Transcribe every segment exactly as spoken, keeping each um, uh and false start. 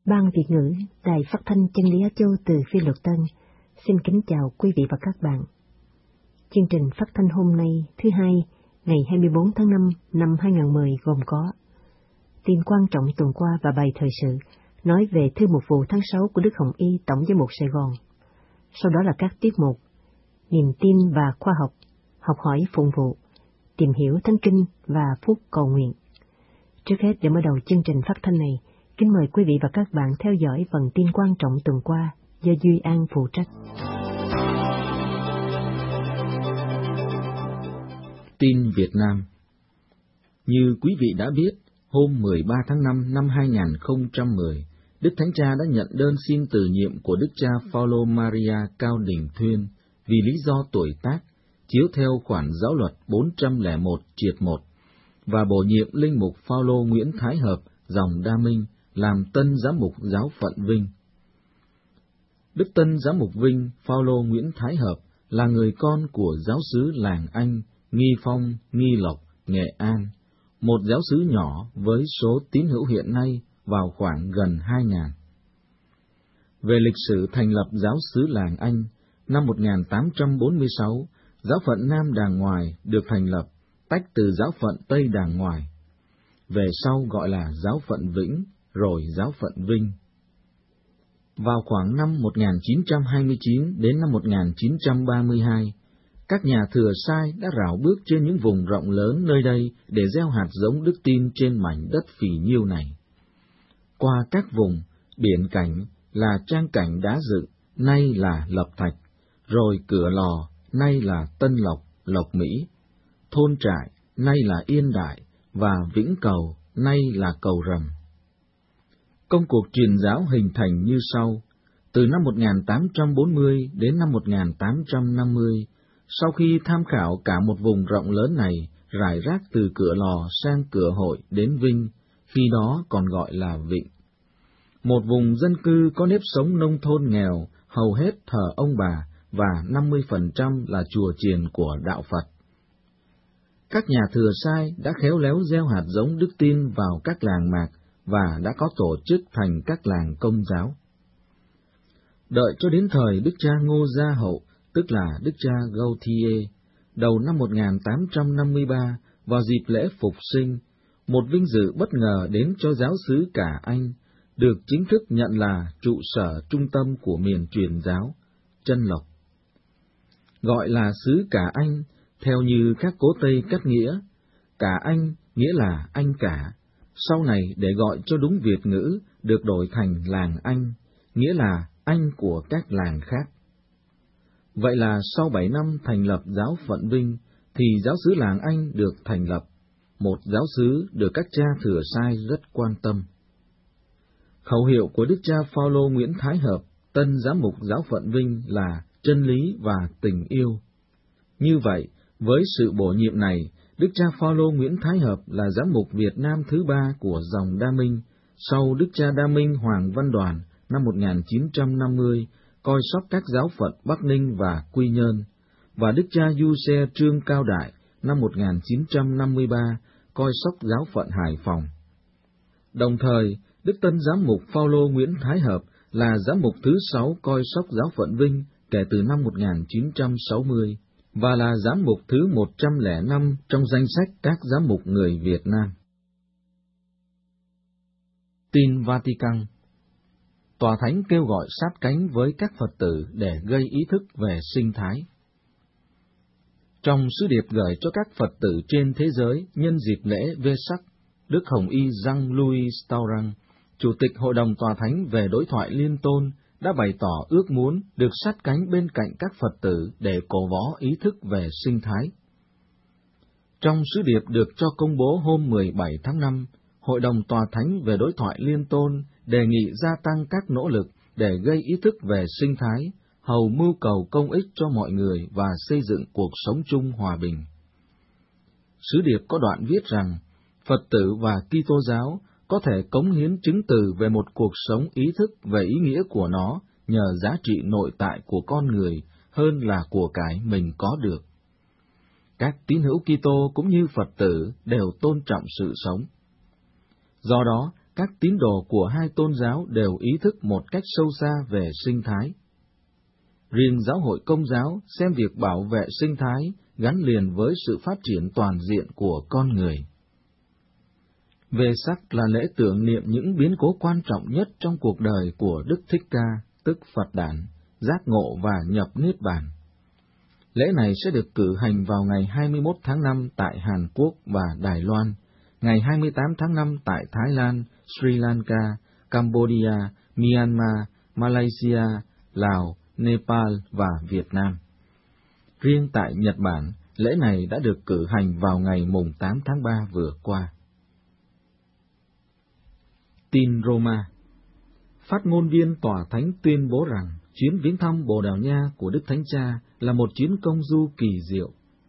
Ban Việt ngữ, Đài Phát thanh Chân lý Á Châu từ Phiên Luật Tân, xin kính chào quý vị và các bạn. Chương trình phát thanh hôm nay, thứ hai, ngày hai mươi bốn tháng năm năm hai nghìn không trăm mười gồm có tin quan trọng tuần qua và bài thời sự nói về thư mục vụ tháng sáu của Đức Hồng Y Tổng giám mục Sài Gòn. Sau đó là các tiết mục niềm tin và khoa học, học hỏi phụng vụ, tìm hiểu Thánh Kinh và phút cầu nguyện. Trước hết, để mở đầu chương trình phát thanh này, kính mời quý vị và các bạn theo dõi phần tin quan trọng tuần qua do Duy An phụ trách. Tin Việt Nam. Như quý vị đã biết, hôm mười ba tháng năm năm hai nghìn không trăm mười, Đức Thánh Cha đã nhận đơn xin từ nhiệm của Đức cha Phaolô Maria Cao Đình Thuyên vì lý do tuổi tác, chiếu theo khoản giáo luật bốn trăm lẻ một triệt một, và bổ nhiệm linh mục Phaolô Nguyễn Thái Hợp, dòng Đa Minh, làm tân giám mục giáo phận Vinh. Đức tân giám mục Vinh Phaolô Nguyễn Thái Hợp là người con của giáo xứ làng Anh, Nghi Phong, Nghi Lộc, Nghệ An, một giáo xứ nhỏ với số tín hữu hiện nay vào khoảng gần hai nghìn. Về lịch sử thành lập giáo xứ làng Anh, năm một nghìn tám trăm bốn mươi sáu, giáo phận Nam Đàng Ngoài được thành lập, tách từ giáo phận Tây Đàng Ngoài. Về sau gọi là giáo phận Vĩnh, rồi giáo phận Vinh. Vào khoảng năm một nghìn chín trăm hai mươi chín đến năm một nghìn chín trăm ba mươi hai, các nhà thừa sai đã rảo bước trên những vùng rộng lớn nơi đây để gieo hạt giống đức tin trên mảnh đất phì nhiêu này. Qua các vùng, biển cảnh là trang cảnh đá dựng, nay là Lập Thạch, rồi Cửa Lò, nay là Tân Lộc, Lộc Mỹ, Thôn Trại, nay là Yên Đại, và Vĩnh Cầu, nay là Cầu Rầm. Công cuộc truyền giáo hình thành như sau. Từ năm một nghìn tám trăm bốn mươi đến năm một nghìn tám trăm năm mươi, sau khi tham khảo cả một vùng rộng lớn này, rải rác từ Cửa Lò sang Cửa Hội đến Vinh, khi đó còn gọi là Vịnh. Một vùng dân cư có nếp sống nông thôn nghèo, hầu hết thờ ông bà, và năm mươi phần trăm là chùa chiền của đạo Phật. Các nhà thừa sai đã khéo léo gieo hạt giống đức tin vào các làng mạc và đã có tổ chức thành các làng Công giáo. Đợi cho đến thời Đức cha Ngô Gia Hậu, tức là Đức cha Gautier, đầu năm một nghìn tám trăm năm mươi ba, vào dịp lễ Phục sinh, một vinh dự bất ngờ đến cho giáo xứ Cả Anh, được chính thức nhận là trụ sở trung tâm của miền truyền giáo, Chân Lộc. Gọi là xứ Cả Anh, theo như các cố Tây cắt nghĩa, Cả Anh nghĩa là Anh Cả, sau này để gọi cho đúng Việt ngữ được đổi thành làng Anh, nghĩa là Anh của các làng khác. Vậy là sau bảy năm thành lập giáo phận Vinh, thì giáo xứ làng Anh được thành lập, một giáo xứ được các cha thừa sai rất quan tâm. Khẩu hiệu của Đức cha Phaolô Nguyễn Thái Hợp, tân giám mục giáo phận Vinh là chân lý và tình yêu. Như vậy, với sự bổ nhiệm này, Đức cha Phaolô Nguyễn Thái Hợp là giám mục Việt Nam thứ ba của dòng Đa Minh, sau Đức cha Đa Minh Hoàng Văn Đoàn năm một nghìn chín trăm năm mươi, coi sóc các giáo phận Bắc Ninh và Quy Nhơn, và Đức cha Du Xe Trương Cao Đại năm một nghìn chín trăm năm mươi ba, coi sóc giáo phận Hải Phòng. Đồng thời, Đức tân giám mục Phaolô Nguyễn Thái Hợp là giám mục thứ sáu coi sóc giáo phận Vinh kể từ năm một nghìn chín trăm sáu mươi, và là giám mục thứ một trăm lẻ năm trong danh sách các giám mục người Việt Nam. Tin Vatican. Tòa Thánh kêu gọi sát cánh với các Phật tử để gây ý thức về sinh thái. Trong sứ điệp gửi cho các Phật tử trên thế giới nhân dịp lễ Vê-sắc, Đức Hồng Y Jean-Louis Tauran, Chủ tịch Hội đồng Tòa Thánh về đối thoại liên tôn, đã bày tỏ ước muốn được sát cánh bên cạnh các Phật tử để cổ võ ý thức về sinh thái. Trong sứ điệp được cho công bố hôm mười bảy tháng năm, Hội đồng Tòa Thánh về đối thoại liên tôn đề nghị gia tăng các nỗ lực để gây ý thức về sinh thái, hầu mưu cầu công ích cho mọi người và xây dựng cuộc sống chung hòa bình. Sứ điệp có đoạn viết rằng, Phật tử và Kitô giáo có thể cống hiến chứng từ về một cuộc sống ý thức về ý nghĩa của nó nhờ giá trị nội tại của con người hơn là của cải mình có được. Các tín hữu Kitô cũng như Phật tử đều tôn trọng sự sống. Do đó, các tín đồ của hai tôn giáo đều ý thức một cách sâu xa về sinh thái. Riêng giáo hội Công giáo xem việc bảo vệ sinh thái gắn liền với sự phát triển toàn diện của con người. Về sắc là lễ tưởng niệm những biến cố quan trọng nhất trong cuộc đời của Đức Thích Ca, tức Phật Đản, giác ngộ và nhập Niết Bàn. Lễ này sẽ được cử hành vào ngày hai mươi mốt tháng năm tại Hàn Quốc và Đài Loan, ngày hai mươi tám tháng năm tại Thái Lan, Sri Lanka, Cambodia, Myanmar, Malaysia, Lào, Nepal và Việt Nam. Riêng tại Nhật Bản, lễ này đã được cử hành vào ngày mùng tám tháng ba vừa qua. Tin Roma. Phát ngôn viên Tòa Thánh tuyên bố rằng chuyến viếng thăm Bồ Đào Nha của Đức Thánh Cha là một chuyến công du kỳ diệu.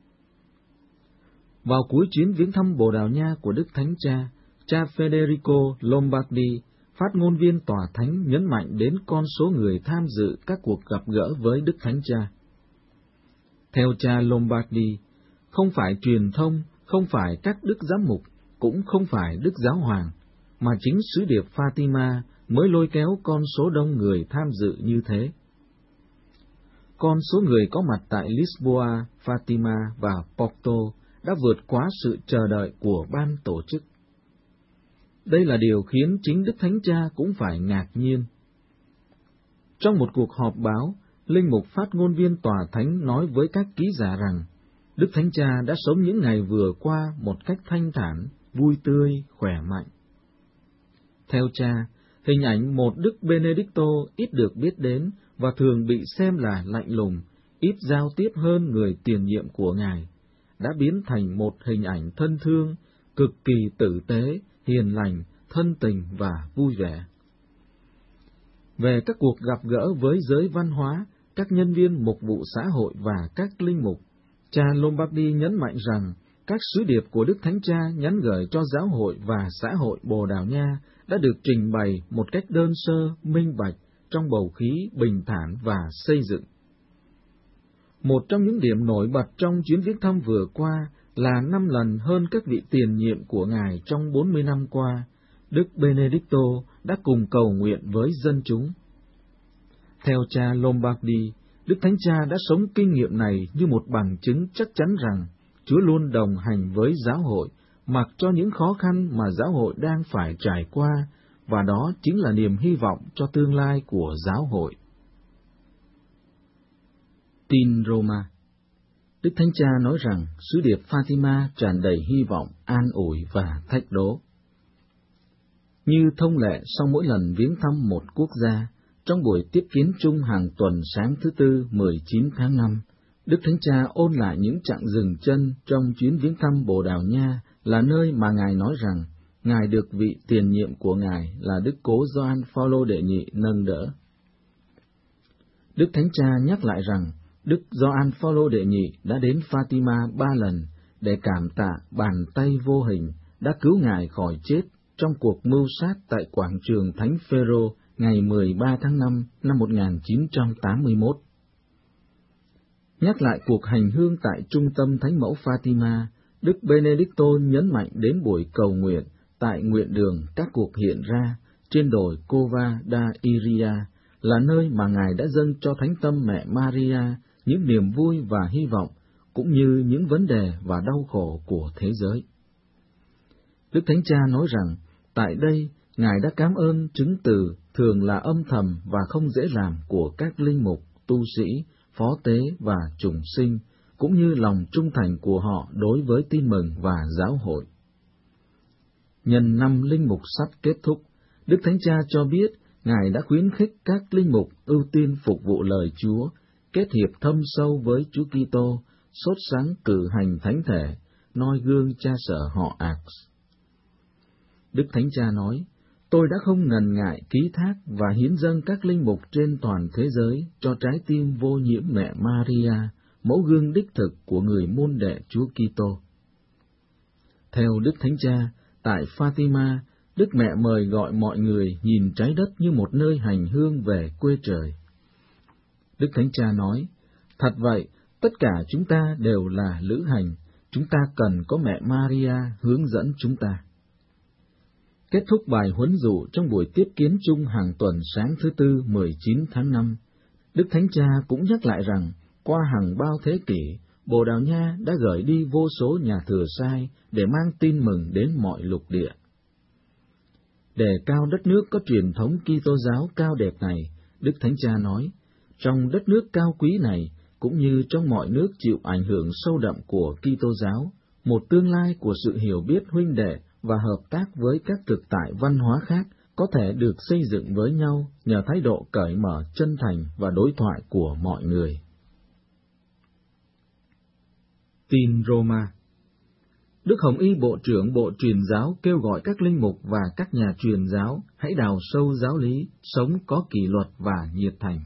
Vào cuối chuyến viếng thăm Bồ Đào Nha của Đức Thánh Cha, cha Federico Lombardi, phát ngôn viên Tòa Thánh nhấn mạnh đến con số người tham dự các cuộc gặp gỡ với Đức Thánh Cha. Theo cha Lombardi, không phải truyền thông, không phải các đức giám mục, cũng không phải Đức Giáo Hoàng, mà chính sứ điệp Fatima mới lôi kéo con số đông người tham dự như thế. Con số người có mặt tại Lisboa, Fatima và Porto đã vượt quá sự chờ đợi của ban tổ chức. Đây là điều khiến chính Đức Thánh Cha cũng phải ngạc nhiên. Trong một cuộc họp báo, linh mục phát ngôn viên Tòa Thánh nói với các ký giả rằng Đức Thánh Cha đã sống những ngày vừa qua một cách thanh thản, vui tươi, khỏe mạnh. Theo cha, hình ảnh một Đức Benedicto ít được biết đến và thường bị xem là lạnh lùng, ít giao tiếp hơn người tiền nhiệm của Ngài, đã biến thành một hình ảnh thân thương, cực kỳ tử tế, hiền lành, thân tình và vui vẻ. Về các cuộc gặp gỡ với giới văn hóa, các nhân viên mục vụ xã hội và các linh mục, cha Lombardi nhấn mạnh rằng các sứ điệp của Đức Thánh Cha nhắn gửi cho giáo hội và xã hội Bồ Đào Nha đã được trình bày một cách đơn sơ, minh bạch, trong bầu khí bình thản và xây dựng. Một trong những điểm nổi bật trong chuyến viếng thăm vừa qua là năm lần hơn các vị tiền nhiệm của Ngài trong bốn mươi năm qua, Đức Benedicto đã cùng cầu nguyện với dân chúng. Theo cha Lombardi, Đức Thánh Cha đã sống kinh nghiệm này như một bằng chứng chắc chắn rằng Chúa luôn đồng hành với giáo hội, mặc cho những khó khăn mà giáo hội đang phải trải qua, và đó chính là niềm hy vọng cho tương lai của giáo hội. Tin Roma. Đức Thánh Cha nói rằng sứ điệp Fatima tràn đầy hy vọng, an ủi và thách đố. Như thông lệ sau mỗi lần viếng thăm một quốc gia, trong buổi tiếp kiến chung hàng tuần sáng thứ Tư mười chín tháng năm, Đức Thánh Cha ôn lại những chặng dừng chân trong chuyến viếng thăm Bồ Đào Nha, là nơi mà Ngài nói rằng Ngài được vị tiền nhiệm của Ngài là Đức Cố Gioan Phaolô đệ nhị nâng đỡ. Đức Thánh Cha nhắc lại rằng Đức Gioan Phaolô đệ nhị đã đến Fatima ba lần để cảm tạ bàn tay vô hình đã cứu Ngài khỏi chết trong cuộc mưu sát tại quảng trường Thánh Phêrô ngày mười ba tháng năm năm một nghìn chín trăm tám mươi mốt. Nhắc lại cuộc hành hương tại trung tâm Thánh mẫu Fatima, Đức Benedicto nhấn mạnh đến buổi cầu nguyện tại nguyện đường các cuộc hiện ra trên đồi Cova da Iria, là nơi mà Ngài đã dâng cho Thánh Tâm Mẹ Maria những niềm vui và hy vọng, cũng như những vấn đề và đau khổ của thế giới. Đức Thánh Cha nói rằng, tại đây, Ngài đã cảm ơn chứng từ thường là âm thầm và không dễ làm của các linh mục, tu sĩ, phó tế và chủng sinh, cũng như lòng trung thành của họ đối với tin mừng và giáo hội. Nhân năm linh mục sắp kết thúc, Đức Thánh Cha cho biết Ngài đã khuyến khích các linh mục ưu tiên phục vụ lời Chúa, kết hiệp thâm sâu với Chúa Kitô, sốt sắng cử hành thánh thể, noi gương cha sở họ Aks. Đức Thánh Cha nói, tôi đã không ngần ngại ký thác và hiến dâng các linh mục trên toàn thế giới cho trái tim vô nhiễm mẹ Maria, mẫu gương đích thực của người môn đệ Chúa Kitô. Theo Đức Thánh Cha, tại Fatima, Đức Mẹ mời gọi mọi người nhìn trái đất như một nơi hành hương về quê trời. Đức Thánh Cha nói, thật vậy, tất cả chúng ta đều là lữ hành, chúng ta cần có mẹ Maria hướng dẫn chúng ta. Kết thúc bài huấn dụ trong buổi tiếp kiến chung hàng tuần sáng thứ Tư mười chín tháng năm, Đức Thánh Cha cũng nhắc lại rằng, qua hàng bao thế kỷ, Bồ Đào Nha đã gửi đi vô số nhà thừa sai để mang tin mừng đến mọi lục địa. Đề cao đất nước có truyền thống Kitô giáo cao đẹp này, Đức Thánh Cha nói, trong đất nước cao quý này, cũng như trong mọi nước chịu ảnh hưởng sâu đậm của Kitô giáo, một tương lai của sự hiểu biết huynh đệ và hợp tác với các thực tại văn hóa khác có thể được xây dựng với nhau nhờ thái độ cởi mở, chân thành và đối thoại của mọi người. Tin Roma. Đức Hồng Y Bộ trưởng Bộ Truyền giáo kêu gọi các linh mục và các nhà truyền giáo hãy đào sâu giáo lý, sống có kỷ luật và nhiệt thành.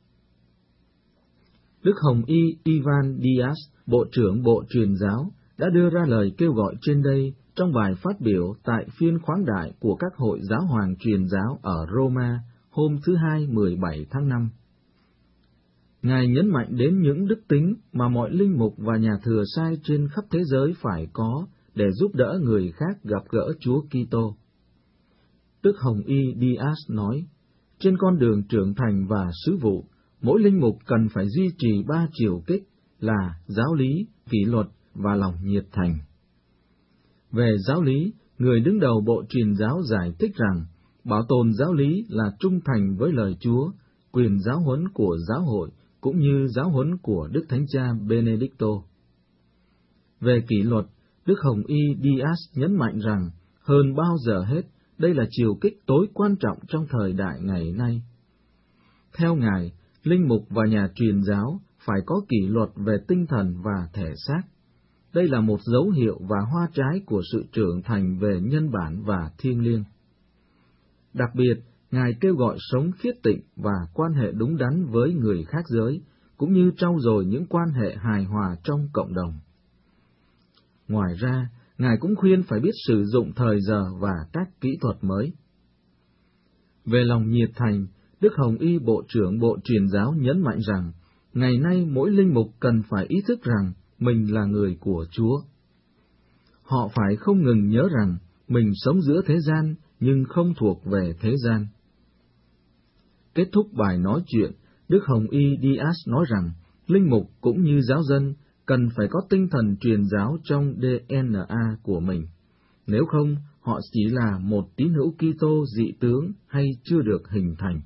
Đức Hồng Y Ivan Diaz, Bộ trưởng Bộ Truyền giáo, đã đưa ra lời kêu gọi trên đây trong bài phát biểu tại phiên khoáng đại của các hội giáo hoàng truyền giáo ở Roma hôm thứ Hai mười bảy tháng năm. Ngài nhấn mạnh đến những đức tính mà mọi linh mục và nhà thừa sai trên khắp thế giới phải có để giúp đỡ người khác gặp gỡ Chúa Kitô. Đức Hồng Y Diaz nói, trên con đường trưởng thành và sứ vụ, mỗi linh mục cần phải duy trì ba chiều kích là giáo lý, kỷ luật và lòng nhiệt thành. Về giáo lý, người đứng đầu Bộ Truyền giáo giải thích rằng, bảo tồn giáo lý là trung thành với lời Chúa, quyền giáo huấn của giáo hội, cũng như giáo huấn của Đức Thánh Cha Benedicto. Về kỷ luật, Đức Hồng Y Diaz nhấn mạnh rằng, hơn bao giờ hết, đây là chiều kích tối quan trọng trong thời đại ngày nay. Theo Ngài, linh mục và nhà truyền giáo phải có kỷ luật về tinh thần và thể xác. Đây là một dấu hiệu và hoa trái của sự trưởng thành về nhân bản và thiêng liêng. Đặc biệt, Ngài kêu gọi sống khiết tịnh và quan hệ đúng đắn với người khác giới, cũng như trau dồi những quan hệ hài hòa trong cộng đồng. Ngoài ra, Ngài cũng khuyên phải biết sử dụng thời giờ và các kỹ thuật mới. Về lòng nhiệt thành, Đức Hồng Y Bộ trưởng Bộ Truyền giáo nhấn mạnh rằng, ngày nay mỗi linh mục cần phải ý thức rằng mình là người của Chúa. Họ phải không ngừng nhớ rằng mình sống giữa thế gian nhưng không thuộc về thế gian. Kết thúc bài nói chuyện, Đức Hồng Y Diaz nói rằng, linh mục cũng như giáo dân cần phải có tinh thần truyền giáo trong đê en a của mình. Nếu không, họ chỉ là một tín hữu Kitô dị tướng hay chưa được hình thành.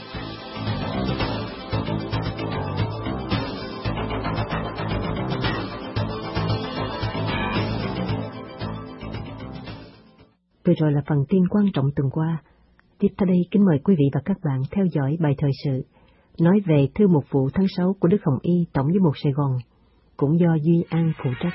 Vừa rồi là phần tin quan trọng tuần qua. Tiếp theo đây kính mời quý vị và các bạn theo dõi bài thời sự nói về thư mục vụ tháng sáu của Đức Hồng Y Tổng giám mục Sài Gòn, cũng do Duy An phụ trách.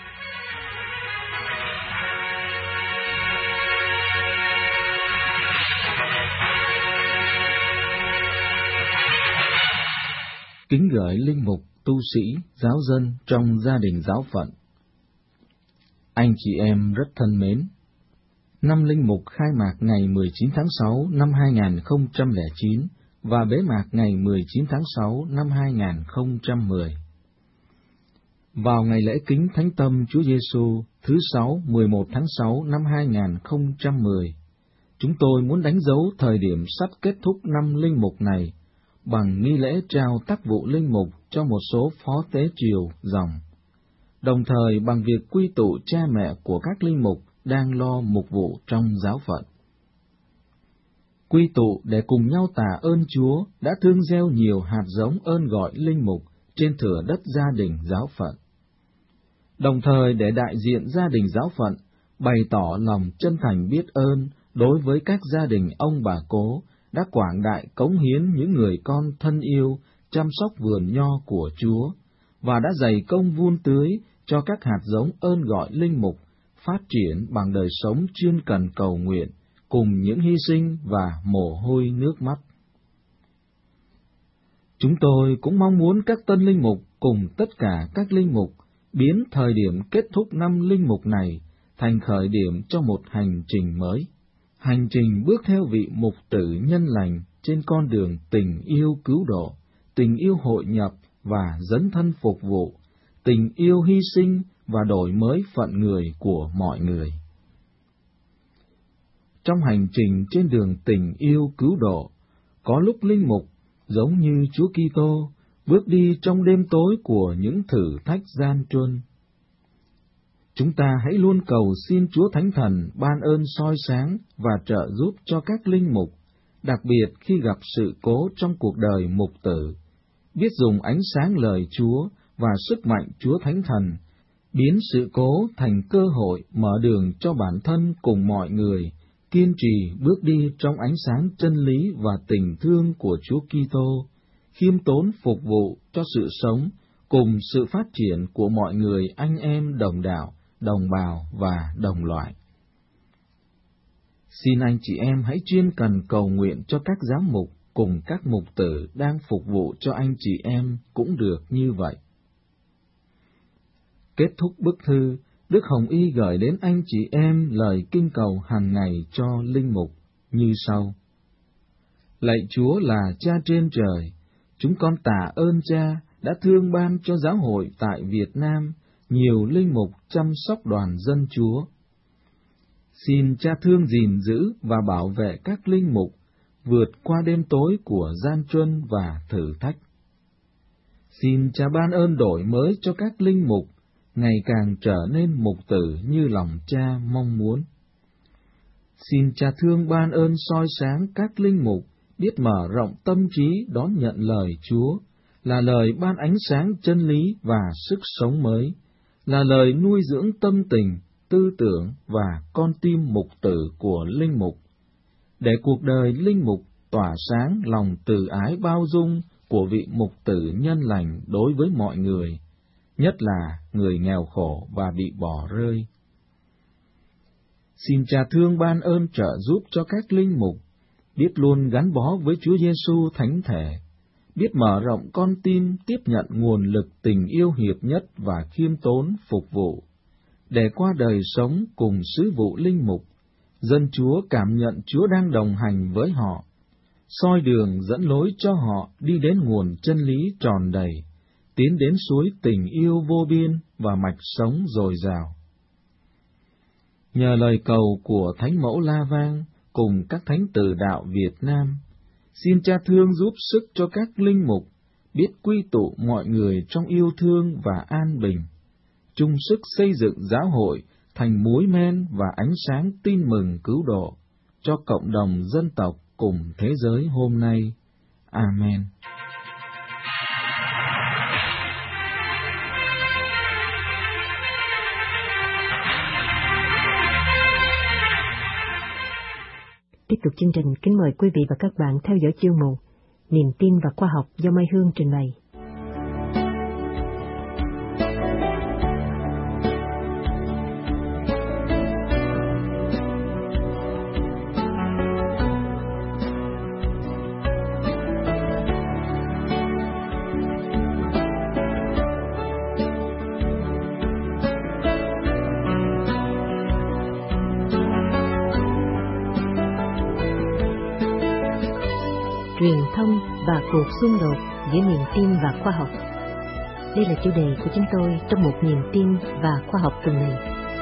Kính gửi linh mục, tu sĩ, giáo dân trong gia đình giáo phận. Anh chị em rất thân mến, năm linh mục khai mạc ngày mười chín tháng sáu năm hai nghìn không trăm lẻ chín và bế mạc ngày mười chín tháng sáu năm hai nghìn không trăm mười. Vào ngày lễ kính Thánh Tâm Chúa Giêsu thứ sáu mười một tháng sáu năm hai nghìn không trăm mười, chúng tôi muốn đánh dấu thời điểm sắp kết thúc năm linh mục này bằng nghi lễ trao tác vụ linh mục cho một số phó tế triều dòng, đồng thời bằng việc quy tụ cha mẹ của các linh mục đang lo mục vụ trong giáo phận. Quy tụ để cùng nhau tạ ơn Chúa đã thương gieo nhiều hạt giống ơn gọi linh mục trên thửa đất gia đình giáo phận. Đồng thời để đại diện gia đình giáo phận bày tỏ lòng chân thành biết ơn đối với các gia đình ông bà cố đã quảng đại cống hiến những người con thân yêu chăm sóc vườn nho của Chúa và đã dày công vun tưới cho các hạt giống ơn gọi linh mục phát triển bằng đời sống chuyên cần cầu nguyện, cùng những hy sinh và mồ hôi nước mắt. Chúng tôi cũng mong muốn các tân linh mục cùng tất cả các linh mục biến thời điểm kết thúc năm linh mục này thành khởi điểm cho một hành trình mới, hành trình bước theo vị mục tử nhân lành trên con đường tình yêu cứu độ, tình yêu hội nhập và dấn thân phục vụ, tình yêu hy sinh và đổi mới phận người của mọi người. trong hành trình trên đường tình yêu cứu độ, có lúc linh mục, giống như Chúa Kitô, bước đi trong đêm tối của những thử thách gian truân. Chúng ta hãy luôn cầu xin Chúa Thánh Thần ban ơn soi sáng và trợ giúp cho các linh mục, đặc biệt khi gặp sự cố trong cuộc đời mục tử, biết dùng ánh sáng lời Chúa và sức mạnh Chúa Thánh Thần, biến sự cố thành cơ hội mở đường cho bản thân cùng mọi người, kiên trì bước đi trong ánh sáng chân lý và tình thương của Chúa Kitô, khiêm tốn phục vụ cho sự sống cùng sự phát triển của mọi người anh em đồng đạo, đồng bào và đồng loại. Xin anh chị em hãy chuyên cần cầu nguyện cho các giám mục cùng các mục tử đang phục vụ cho anh chị em cũng được như vậy. Kết thúc bức thư, Đức Hồng Y gửi đến anh chị em lời kinh cầu hàng ngày cho linh mục như sau. Lạy Chúa là Cha trên trời, chúng con tạ ơn Cha đã thương ban cho giáo hội tại Việt Nam nhiều linh mục chăm sóc đoàn dân Chúa. Xin Cha thương gìn giữ và bảo vệ các linh mục vượt qua đêm tối của gian truân và thử thách. Xin Cha ban ơn đổi mới cho các linh mục ngày càng trở nên mục tử như lòng Cha mong muốn. Xin Cha thương ban ơn soi sáng các linh mục biết mở rộng tâm trí đón nhận lời Chúa, là lời ban ánh sáng chân lý và sức sống mới, là lời nuôi dưỡng tâm tình, tư tưởng và con tim mục tử của linh mục, để cuộc đời linh mục tỏa sáng lòng từ ái bao dung của vị mục tử nhân lành đối với mọi người, nhất là người nghèo khổ và bị bỏ rơi. Xin Cha thương ban ơn trợ giúp cho các linh mục biết luôn gắn bó với Chúa Giêsu thánh thể, biết mở rộng con tim tiếp nhận nguồn lực tình yêu hiệp nhất và khiêm tốn phục vụ, để qua đời sống cùng sứ vụ linh mục, dân Chúa cảm nhận Chúa đang đồng hành với họ, soi đường dẫn lối cho họ đi đến nguồn chân lý tròn đầy, tiến đến suối tình yêu vô biên và mạch sống dồi dào. Nhờ lời cầu của Thánh Mẫu La Vang cùng các thánh tử đạo Việt Nam, xin Cha thương giúp sức cho các linh mục biết quy tụ mọi người trong yêu thương và an bình, chung sức xây dựng giáo hội thành muối men và ánh sáng tin mừng cứu độ cho cộng đồng dân tộc cùng thế giới hôm nay. Amen. Tiếp tục chương trình, kính mời quý vị và các bạn theo dõi chương mục Niềm tin và khoa học do Mai Hương trình bày. Truyền thông và cuộc xung đột giữa niềm tin và khoa học. Đây là chủ đề của chúng tôi trong một niềm tin và khoa học tuần này.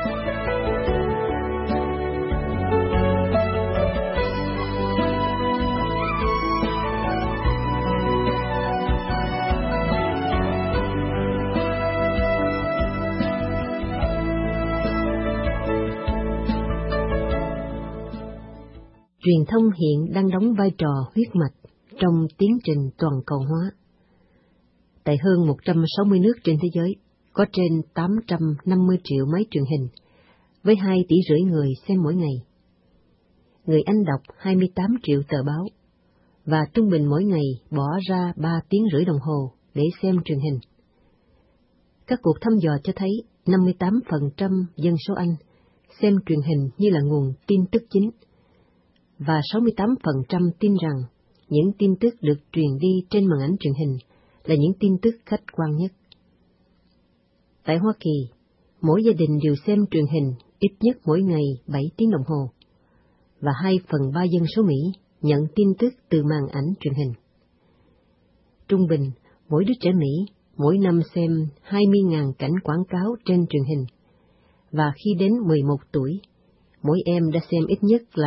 Truyền thông hiện đang đóng vai trò huyết mạch trong tiến trình toàn cầu hóa. Tại hơn một trăm sáu mươi nước trên thế giới, có trên tám trăm năm mươi triệu máy truyền hình, với hai tỷ rưỡi người xem mỗi ngày. Người Anh đọc hai mươi tám triệu tờ báo, và trung bình mỗi ngày bỏ ra ba tiếng rưỡi đồng hồ để xem truyền hình. Các cuộc thăm dò cho thấy năm mươi tám phần trăm dân số Anh xem truyền hình như là nguồn tin tức chính, và sáu mươi tám phần trăm tin rằng những tin tức được truyền đi trên màn ảnh truyền hình là những tin tức khách quan nhất. Tại Hoa Kỳ, mỗi gia đình đều xem truyền hình ít nhất mỗi ngày bảy tiếng đồng hồ, và hai phần ba dân số Mỹ nhận tin tức từ màn ảnh truyền hình. Trung bình, mỗi đứa trẻ Mỹ mỗi năm xem hai mươi nghìn cảnh quảng cáo trên truyền hình, và khi đến mười một tuổi, mỗi em đã xem ít nhất là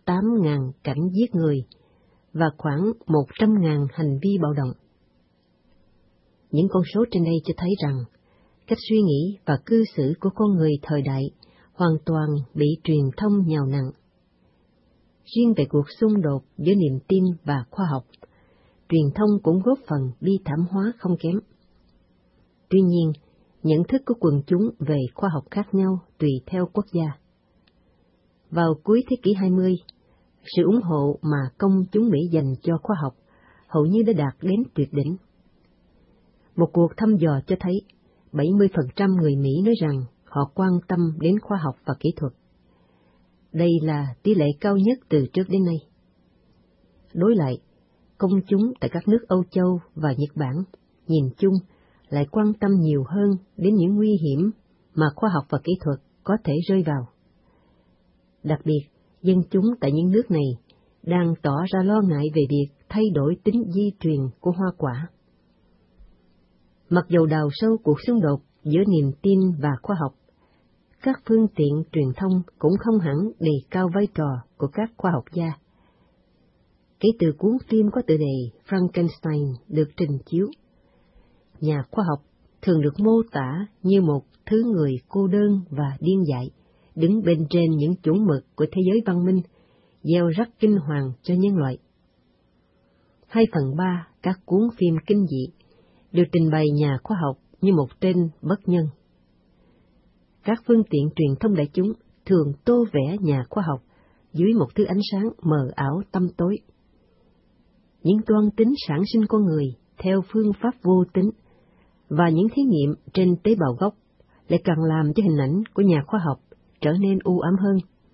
tám nghìn cảnh giết người và khoảng một trăm nghìn hành vi bạo động. Những con số trên đây cho thấy rằng cách suy nghĩ và cư xử của con người thời đại hoàn toàn bị truyền thông nhào nặn. Riêng về cuộc xung đột giữa niềm tin và khoa học, truyền thông cũng góp phần bi thảm hóa không kém. Tuy nhiên, nhận thức của quần chúng về khoa học khác nhau tùy theo quốc gia. Vào cuối thế kỷ hai mươi, sự ủng hộ mà công chúng Mỹ dành cho khoa học hầu như đã đạt đến tuyệt đỉnh. Một cuộc thăm dò cho thấy bảy mươi phần trăm người Mỹ nói rằng họ quan tâm đến khoa học và kỹ thuật. Đây là tỷ lệ cao nhất từ trước đến nay. Đối lại, công chúng tại các nước Âu Châu và Nhật Bản nhìn chung lại quan tâm nhiều hơn đến những nguy hiểm mà khoa học và kỹ thuật có thể rơi vào. Đặc biệt, dân chúng tại những nước này đang tỏ ra lo ngại về việc thay đổi tính di truyền của hoa quả. Mặc dầu đào sâu cuộc xung đột giữa niềm tin và khoa học, các phương tiện truyền thông cũng không hẳn đề cao vai trò của các khoa học gia. Kể từ cuốn phim có tựa đề Frankenstein được trình chiếu, nhà khoa học thường được mô tả như một thứ người cô đơn và điên dại, đứng bên trên những chuẩn mực của thế giới văn minh, gieo rắc kinh hoàng cho nhân loại. Hai phần ba các cuốn phim kinh dị đều trình bày nhà khoa học như một tên bất nhân. Các phương tiện truyền thông đại chúng thường tô vẽ nhà khoa học dưới một thứ ánh sáng mờ ảo tăm tối. Những toan tính sản sinh con người theo phương pháp vô tính và những thí nghiệm trên tế bào gốc lại càng làm cho hình ảnh của nhà khoa học trở nên u ám hơn.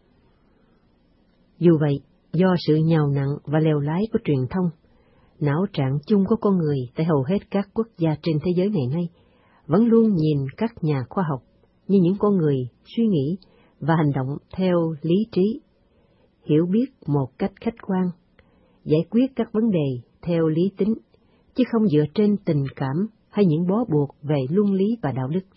Dù vậy, do sự nhào nặn và lèo lái của truyền thông, não trạng chung của con người tại hầu hết các quốc gia trên thế giới ngày nay vẫn luôn nhìn các nhà khoa học như những con người suy nghĩ và hành động theo lý trí, hiểu biết một cách khách quan, giải quyết các vấn đề theo lý tính, chứ không dựa trên tình cảm hay những bó buộc về luân lý và đạo đức.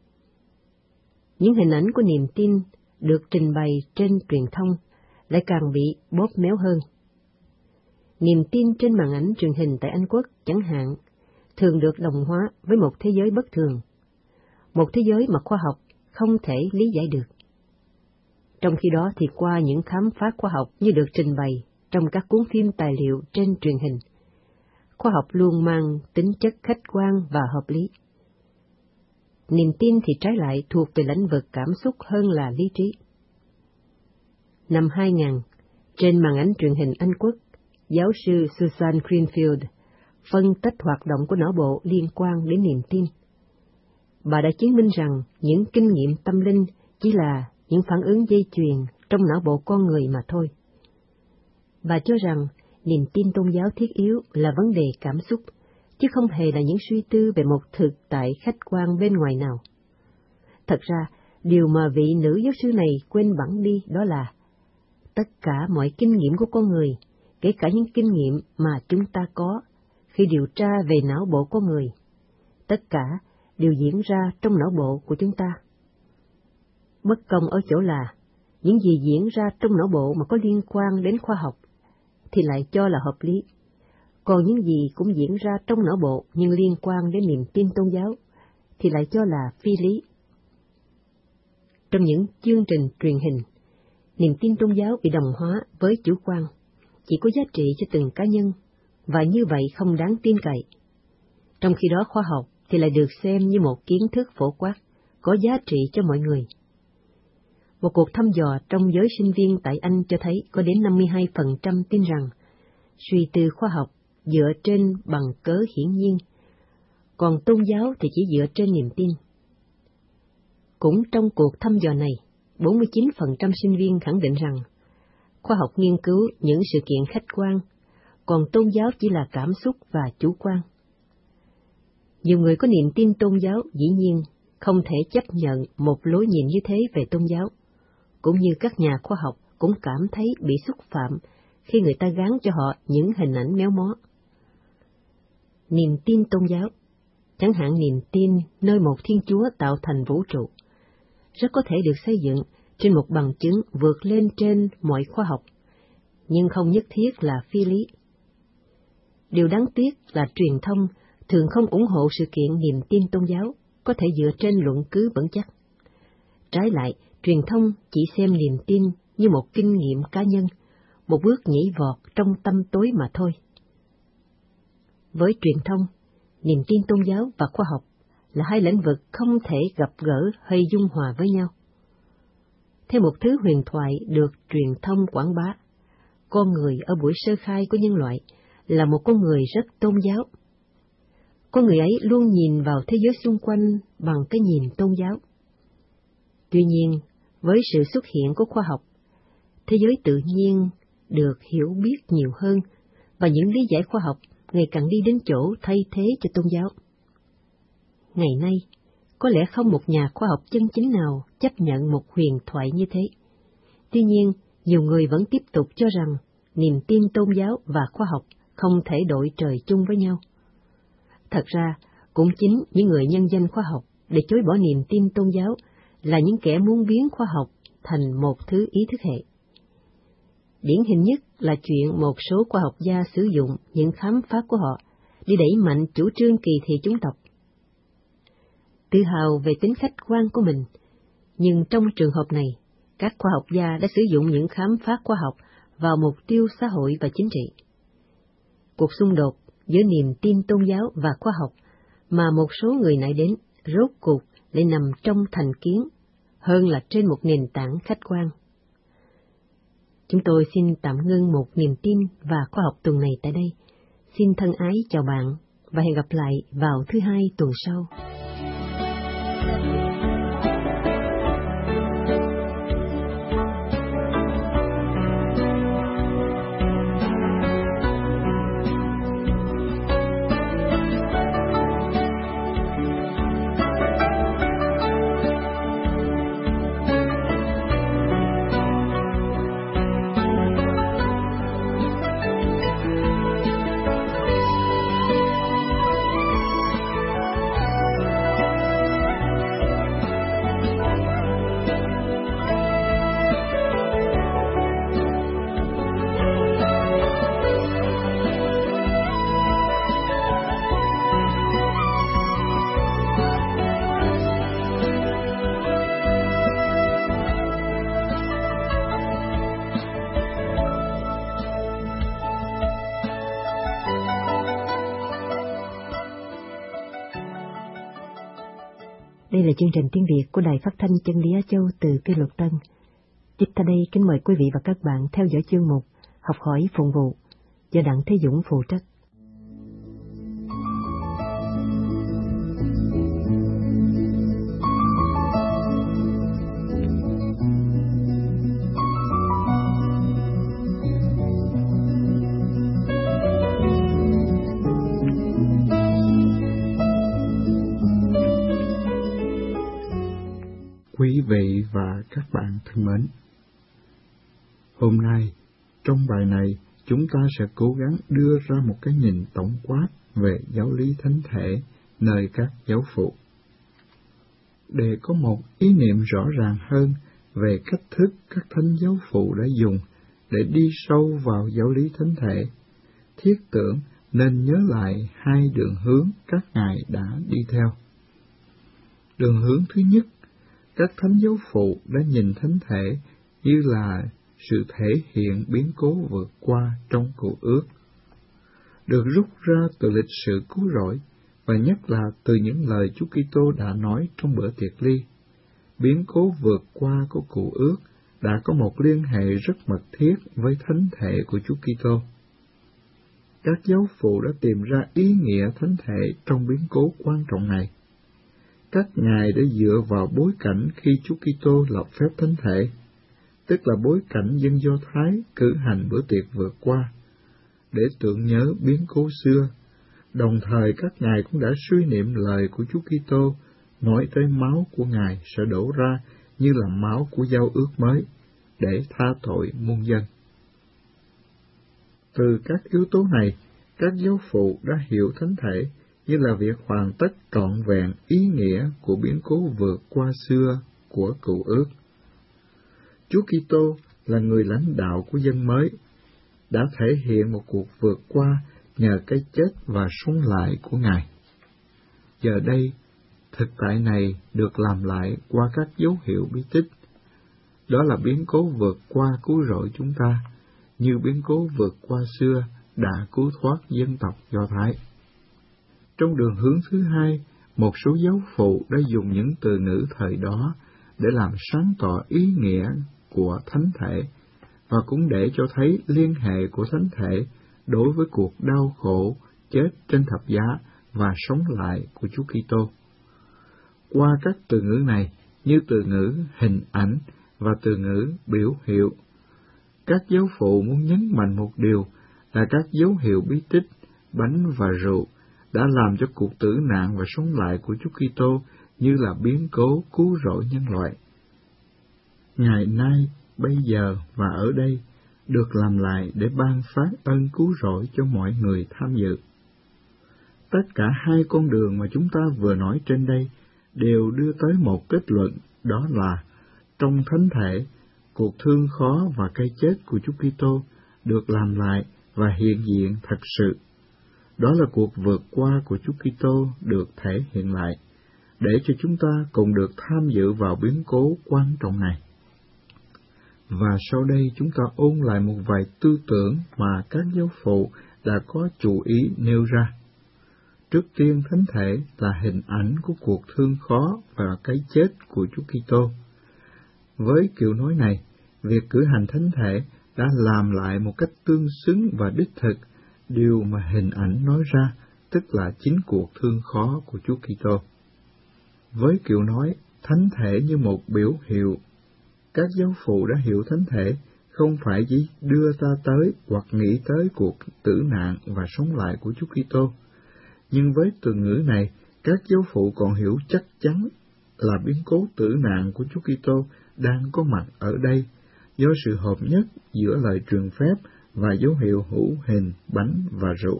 Những hình ảnh của niềm tin được trình bày trên truyền thông lại càng bị bóp méo hơn. Niềm tin trên màn ảnh truyền hình tại Anh Quốc chẳng hạn thường được đồng hóa với một thế giới bất thường, một thế giới mà khoa học không thể lý giải được. Trong khi đó thì qua những khám phá khoa học như được trình bày trong các cuốn phim tài liệu trên truyền hình, khoa học luôn mang tính chất khách quan và hợp lý. Niềm tin thì trái lại thuộc về lĩnh vực cảm xúc hơn là lý trí. Năm hai nghìn, trên màn ảnh truyền hình Anh Quốc, giáo sư Susan Greenfield phân tích hoạt động của não bộ liên quan đến niềm tin. Bà đã chứng minh rằng những kinh nghiệm tâm linh chỉ là những phản ứng dây chuyền trong não bộ con người mà thôi. Bà cho rằng niềm tin tôn giáo thiết yếu là vấn đề cảm xúc, chứ không hề là những suy tư về một thực tại khách quan bên ngoài nào. Thật ra, điều mà vị nữ giáo sư này quên bẵng đi đó là tất cả mọi kinh nghiệm của con người, kể cả những kinh nghiệm mà chúng ta có khi điều tra về não bộ con người, tất cả đều diễn ra trong não bộ của chúng ta. Bất công ở chỗ là, những gì diễn ra trong não bộ mà có liên quan đến khoa học thì lại cho là hợp lý, còn những gì cũng diễn ra trong não bộ nhưng liên quan đến niềm tin tôn giáo thì lại cho là phi lý. Trong những chương trình truyền hình, niềm tin tôn giáo bị đồng hóa với chủ quan, chỉ có giá trị cho từng cá nhân, và như vậy không đáng tin cậy. Trong khi đó khoa học thì lại được xem như một kiến thức phổ quát, có giá trị cho mọi người. Một cuộc thăm dò trong giới sinh viên tại Anh cho thấy có đến năm mươi hai phần trăm tin rằng suy tư khoa học dựa trên bằng cớ hiển nhiên, còn tôn giáo thì chỉ dựa trên niềm tin. Cũng trong cuộc thăm dò này, bốn mươi chín phần trăm sinh viên khẳng định rằng khoa học nghiên cứu những sự kiện khách quan, còn tôn giáo chỉ là cảm xúc và chủ quan. Nhiều người có niềm tin tôn giáo dĩ nhiên không thể chấp nhận một lối nhìn như thế về tôn giáo, cũng như các nhà khoa học cũng cảm thấy bị xúc phạm khi người ta gán cho họ những hình ảnh méo mó. Niềm tin tôn giáo, chẳng hạn niềm tin nơi một Thiên Chúa tạo thành vũ trụ, rất có thể được xây dựng trên một bằng chứng vượt lên trên mọi khoa học, nhưng không nhất thiết là phi lý. Điều đáng tiếc là truyền thông thường không ủng hộ sự kiện niềm tin tôn giáo có thể dựa trên luận cứ vững chắc. Trái lại, truyền thông chỉ xem niềm tin như một kinh nghiệm cá nhân, một bước nhảy vọt trong tăm tối mà thôi. Với truyền thông, niềm tin tôn giáo và khoa học là hai lĩnh vực không thể gặp gỡ hay dung hòa với nhau. Theo một thứ huyền thoại được truyền thông quảng bá, con người ở buổi sơ khai của nhân loại là một con người rất tôn giáo. Con người ấy luôn nhìn vào thế giới xung quanh bằng cái nhìn tôn giáo. Tuy nhiên, với sự xuất hiện của khoa học, thế giới tự nhiên được hiểu biết nhiều hơn và những lý giải khoa học ngày càng đi đến chỗ thay thế cho tôn giáo. Ngày nay, có lẽ không một nhà khoa học chân chính nào chấp nhận một huyền thoại như thế. Tuy nhiên, nhiều người vẫn tiếp tục cho rằng niềm tin tôn giáo và khoa học không thể đội trời chung với nhau. Thật ra, cũng chính những người nhân danh khoa học để chối bỏ niềm tin tôn giáo là những kẻ muốn biến khoa học thành một thứ ý thức hệ. Điển hình nhất là chuyện một số khoa học gia sử dụng những khám phá của họ để đẩy mạnh chủ trương kỳ thị chủng tộc. Tự hào về tính khách quan của mình, nhưng trong trường hợp này, các khoa học gia đã sử dụng những khám phá khoa học vào mục tiêu xã hội và chính trị. Cuộc xung đột giữa niềm tin tôn giáo và khoa học mà một số người nại đến rốt cuộc lại nằm trong thành kiến hơn là trên một nền tảng khách quan. Chúng tôi xin tạm ngưng một niềm tin và khoa học tuần này tại đây. Xin thân ái chào bạn và hẹn gặp lại vào thứ hai tuần sau. Đây là chương trình tiếng Việt của Đài Phát thanh Chân lý Á Châu từ Cây Luật Tân. Tiếp theo đây kính mời quý vị và các bạn theo dõi chương mục Học hỏi phụng vụ do Đặng Thế Dũng phụ trách. Quý vị và các bạn thân mến, hôm nay trong bài này chúng ta sẽ cố gắng đưa ra một cái nhìn tổng quát về giáo lý thánh thể nơi các giáo phụ. Để có một ý niệm rõ ràng hơn về cách thức các thánh giáo phụ đã dùng để đi sâu vào giáo lý thánh thể, thiết tưởng nên nhớ lại hai đường hướng các ngài đã đi theo. Đường hướng thứ nhất, các thánh giáo phụ đã nhìn thánh thể như là sự thể hiện biến cố vượt qua trong cựu ước, được rút ra từ lịch sử cứu rỗi và nhất là từ những lời Chúa Kitô đã nói trong bữa tiệc ly. Biến cố vượt qua của cựu ước đã có một liên hệ rất mật thiết với thánh thể của Chúa Kitô. Các giáo phụ đã tìm ra ý nghĩa thánh thể trong biến cố quan trọng này. Các ngài đã dựa vào bối cảnh khi Chúa Kitô lập phép thánh thể, tức là bối cảnh dân Do Thái cử hành bữa tiệc vượt qua, để tưởng nhớ biến cố xưa. Đồng thời các ngài cũng đã suy niệm lời của Chúa Kitô nói tới máu của ngài sẽ đổ ra như là máu của giao ước mới để tha tội muôn dân. Từ các yếu tố này, các giáo phụ đã hiểu thánh thể như là việc hoàn tất trọn vẹn ý nghĩa của biến cố vượt qua xưa của cựu ước. Chúa Kitô là người lãnh đạo của dân mới, đã thể hiện một cuộc vượt qua nhờ cái chết và sống lại của Ngài. Giờ đây, thực tại này được làm lại qua các dấu hiệu bí tích. Đó là biến cố vượt qua cứu rỗi chúng ta, như biến cố vượt qua xưa đã cứu thoát dân tộc Do Thái. Trong đường hướng thứ hai, một số giáo phụ đã dùng những từ ngữ thời đó để làm sáng tỏ ý nghĩa của thánh thể, và cũng để cho thấy liên hệ của thánh thể đối với cuộc đau khổ, chết trên thập giá và sống lại của Chúa Kitô. Qua các từ ngữ này, như từ ngữ hình ảnh và từ ngữ biểu hiệu, các giáo phụ muốn nhấn mạnh một điều là các dấu hiệu bí tích, bánh và rượu đã làm cho cuộc tử nạn và sống lại của Chúa Kitô như là biến cố cứu rỗi nhân loại. Ngày nay, bây giờ và ở đây được làm lại để ban phát ơn cứu rỗi cho mọi người tham dự. Tất cả hai con đường mà chúng ta vừa nói trên đây đều đưa tới một kết luận, đó là trong thánh thể, cuộc thương khó và cái chết của Chúa Kitô được làm lại và hiện diện thật sự. Đó là cuộc vượt qua của Chúa Kitô được thể hiện lại, để cho chúng ta cùng được tham dự vào biến cố quan trọng này. Và sau đây chúng ta ôn lại một vài tư tưởng mà các giáo phụ đã có chủ ý nêu ra. Trước tiên, thánh thể là hình ảnh của cuộc thương khó và cái chết của Chúa Kitô. Với kiểu nói này, việc cử hành thánh thể đã làm lại một cách tương xứng và đích thực điều mà hình ảnh nói ra, tức là chính cuộc thương khó của Chúa Kitô. Với kiểu nói thánh thể như một biểu hiệu, các giáo phụ đã hiểu thánh thể không phải chỉ đưa ta tới hoặc nghĩ tới cuộc tử nạn và sống lại của Chúa Kitô, nhưng với từ ngữ này, các giáo phụ còn hiểu chắc chắn là biến cố tử nạn của Chúa Kitô đang có mặt ở đây, do sự hợp nhất giữa lời truyền phép và dấu hiệu hữu hình bánh và rượu.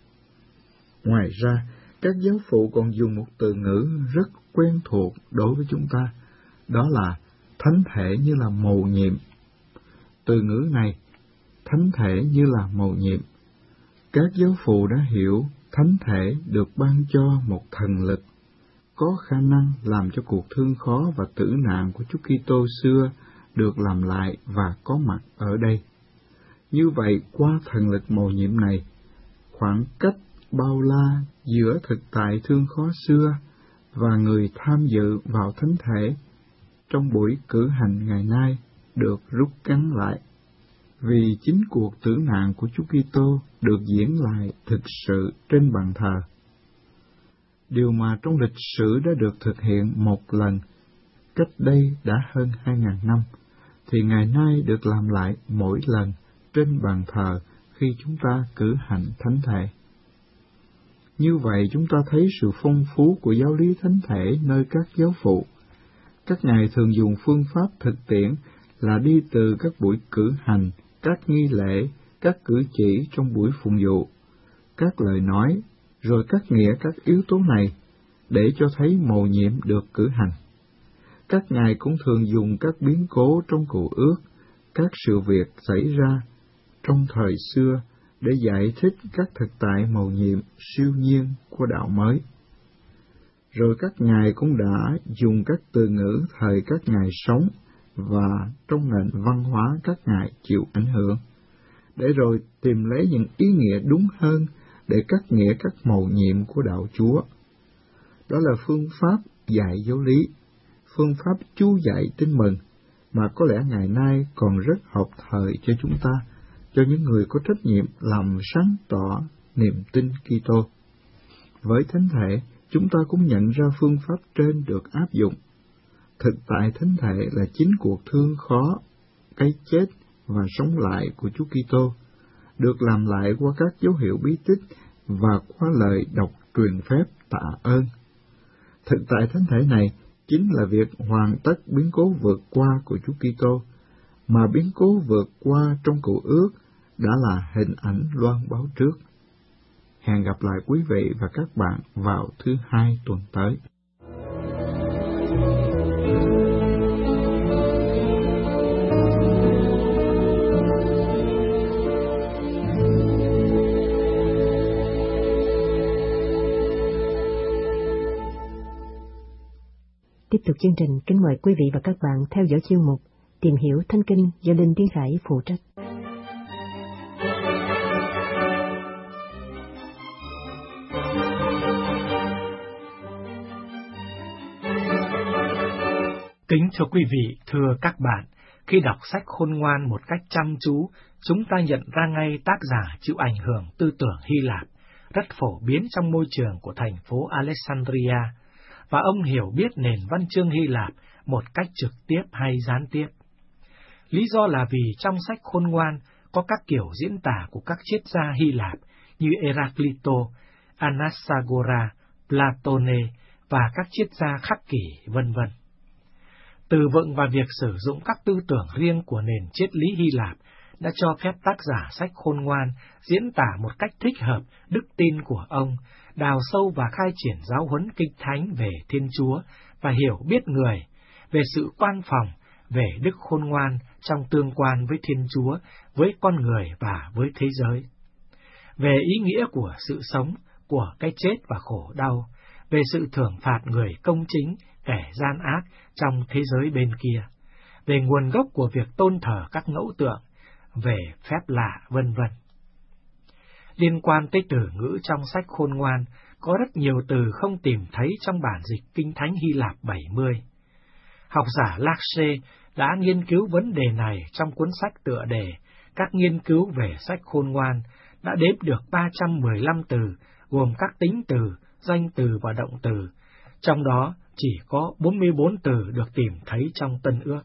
Ngoài ra, các giáo phụ còn dùng một từ ngữ rất quen thuộc đối với chúng ta, đó là thánh thể như là mầu nhiệm. Từ ngữ này, thánh thể như là mầu nhiệm, các giáo phụ đã hiểu thánh thể được ban cho một thần lực, có khả năng làm cho cuộc thương khó và tử nạn của Chúa Kitô xưa được làm lại và có mặt ở đây. Như vậy, qua thần lực mầu nhiệm này, khoảng cách bao la giữa thực tại thương khó xưa và người tham dự vào thánh thể trong buổi cử hành ngày nay được rút ngắn lại, vì chính cuộc tử nạn của Chúa Kitô được diễn lại thực sự trên bàn thờ. Điều mà trong lịch sử đã được thực hiện một lần, cách đây đã hơn hai ngàn năm, thì ngày nay được làm lại mỗi lần trên bàn thờ khi chúng ta cử hành thánh thể. Như vậy chúng ta thấy sự phong phú của giáo lý thánh thể nơi các giáo phụ. Các ngài thường dùng phương pháp thực tiễn là đi từ các buổi cử hành, các nghi lễ, các cử chỉ trong buổi phụng vụ, các lời nói, rồi các nghĩa các yếu tố này để cho thấy mầu nhiệm được cử hành. Các ngài cũng thường dùng các biến cố trong cựu ước, các sự việc xảy ra trong thời xưa để giải thích các thực tại mầu nhiệm siêu nhiên của đạo mới. Rồi các ngài cũng đã dùng các từ ngữ thời các ngài sống và trong nền văn hóa các ngài chịu ảnh hưởng, để rồi tìm lấy những ý nghĩa đúng hơn để cắt nghĩa các mầu nhiệm của đạo Chúa. Đó là phương pháp dạy giáo lý, phương pháp chú dạy tin mừng, mà có lẽ ngày nay còn rất hợp thời cho chúng ta, cho những người có trách nhiệm làm sáng tỏ niềm tin Kitô. Với thánh thể, chúng ta cũng nhận ra phương pháp trên được áp dụng. Thực tại thánh thể là chính cuộc thương khó, cái chết và sống lại của Chúa Kitô, được làm lại qua các dấu hiệu bí tích và qua lời đọc truyền phép tạ ơn. Thực tại thánh thể này chính là việc hoàn tất biến cố vượt qua của Chúa Kitô, mà biến cố vượt qua trong cựu ước đã là hình ảnh loan báo trước. Hẹn gặp lại quý vị và các bạn vào thứ hai tuần tới. Tiếp tục chương trình, kính mời quý vị và các bạn theo dõi chuyên mục Tìm hiểu Thánh Kinh do Linh Tiến Khải phụ trách. Kính thưa quý vị, thưa các bạn, khi đọc sách Khôn Ngoan một cách chăm chú, chúng ta nhận ra ngay tác giả chịu ảnh hưởng tư tưởng Hy Lạp, rất phổ biến trong môi trường của thành phố Alexandria, và ông hiểu biết nền văn chương Hy Lạp một cách trực tiếp hay gián tiếp. Lý do là vì trong sách Khôn Ngoan có các kiểu diễn tả của các triết gia Hy Lạp như Heraclito, Anaxagora, Platone và các triết gia khắc kỷ, vân vân. Từ vựng và việc sử dụng các tư tưởng riêng của nền triết lý Hy Lạp đã cho phép tác giả sách Khôn Ngoan diễn tả một cách thích hợp đức tin của ông, đào sâu và khai triển giáo huấn kinh thánh về Thiên Chúa và hiểu biết người, về sự quan phòng, về đức khôn ngoan trong tương quan với Thiên Chúa, với con người và với thế giới, về ý nghĩa của sự sống, của cái chết và khổ đau, về sự thưởng phạt người công chính, kẻ gian ác trong thế giới bên kia, về nguồn gốc của việc tôn thờ các ngẫu tượng, về phép lạ, vân vân. Liên quan tới từ ngữ trong sách Khôn Ngoan, có rất nhiều từ không tìm thấy trong bản dịch Kinh Thánh Hy Lạp bảy mươi. Học giả Lache đã nghiên cứu vấn đề này trong cuốn sách tựa đề Các nghiên cứu về sách Khôn Ngoan, đã đếm được ba trăm mười lăm từ, gồm các tính từ, danh từ và động từ, trong đó chỉ có bốn mươi bốn từ được tìm thấy trong Tân Ước.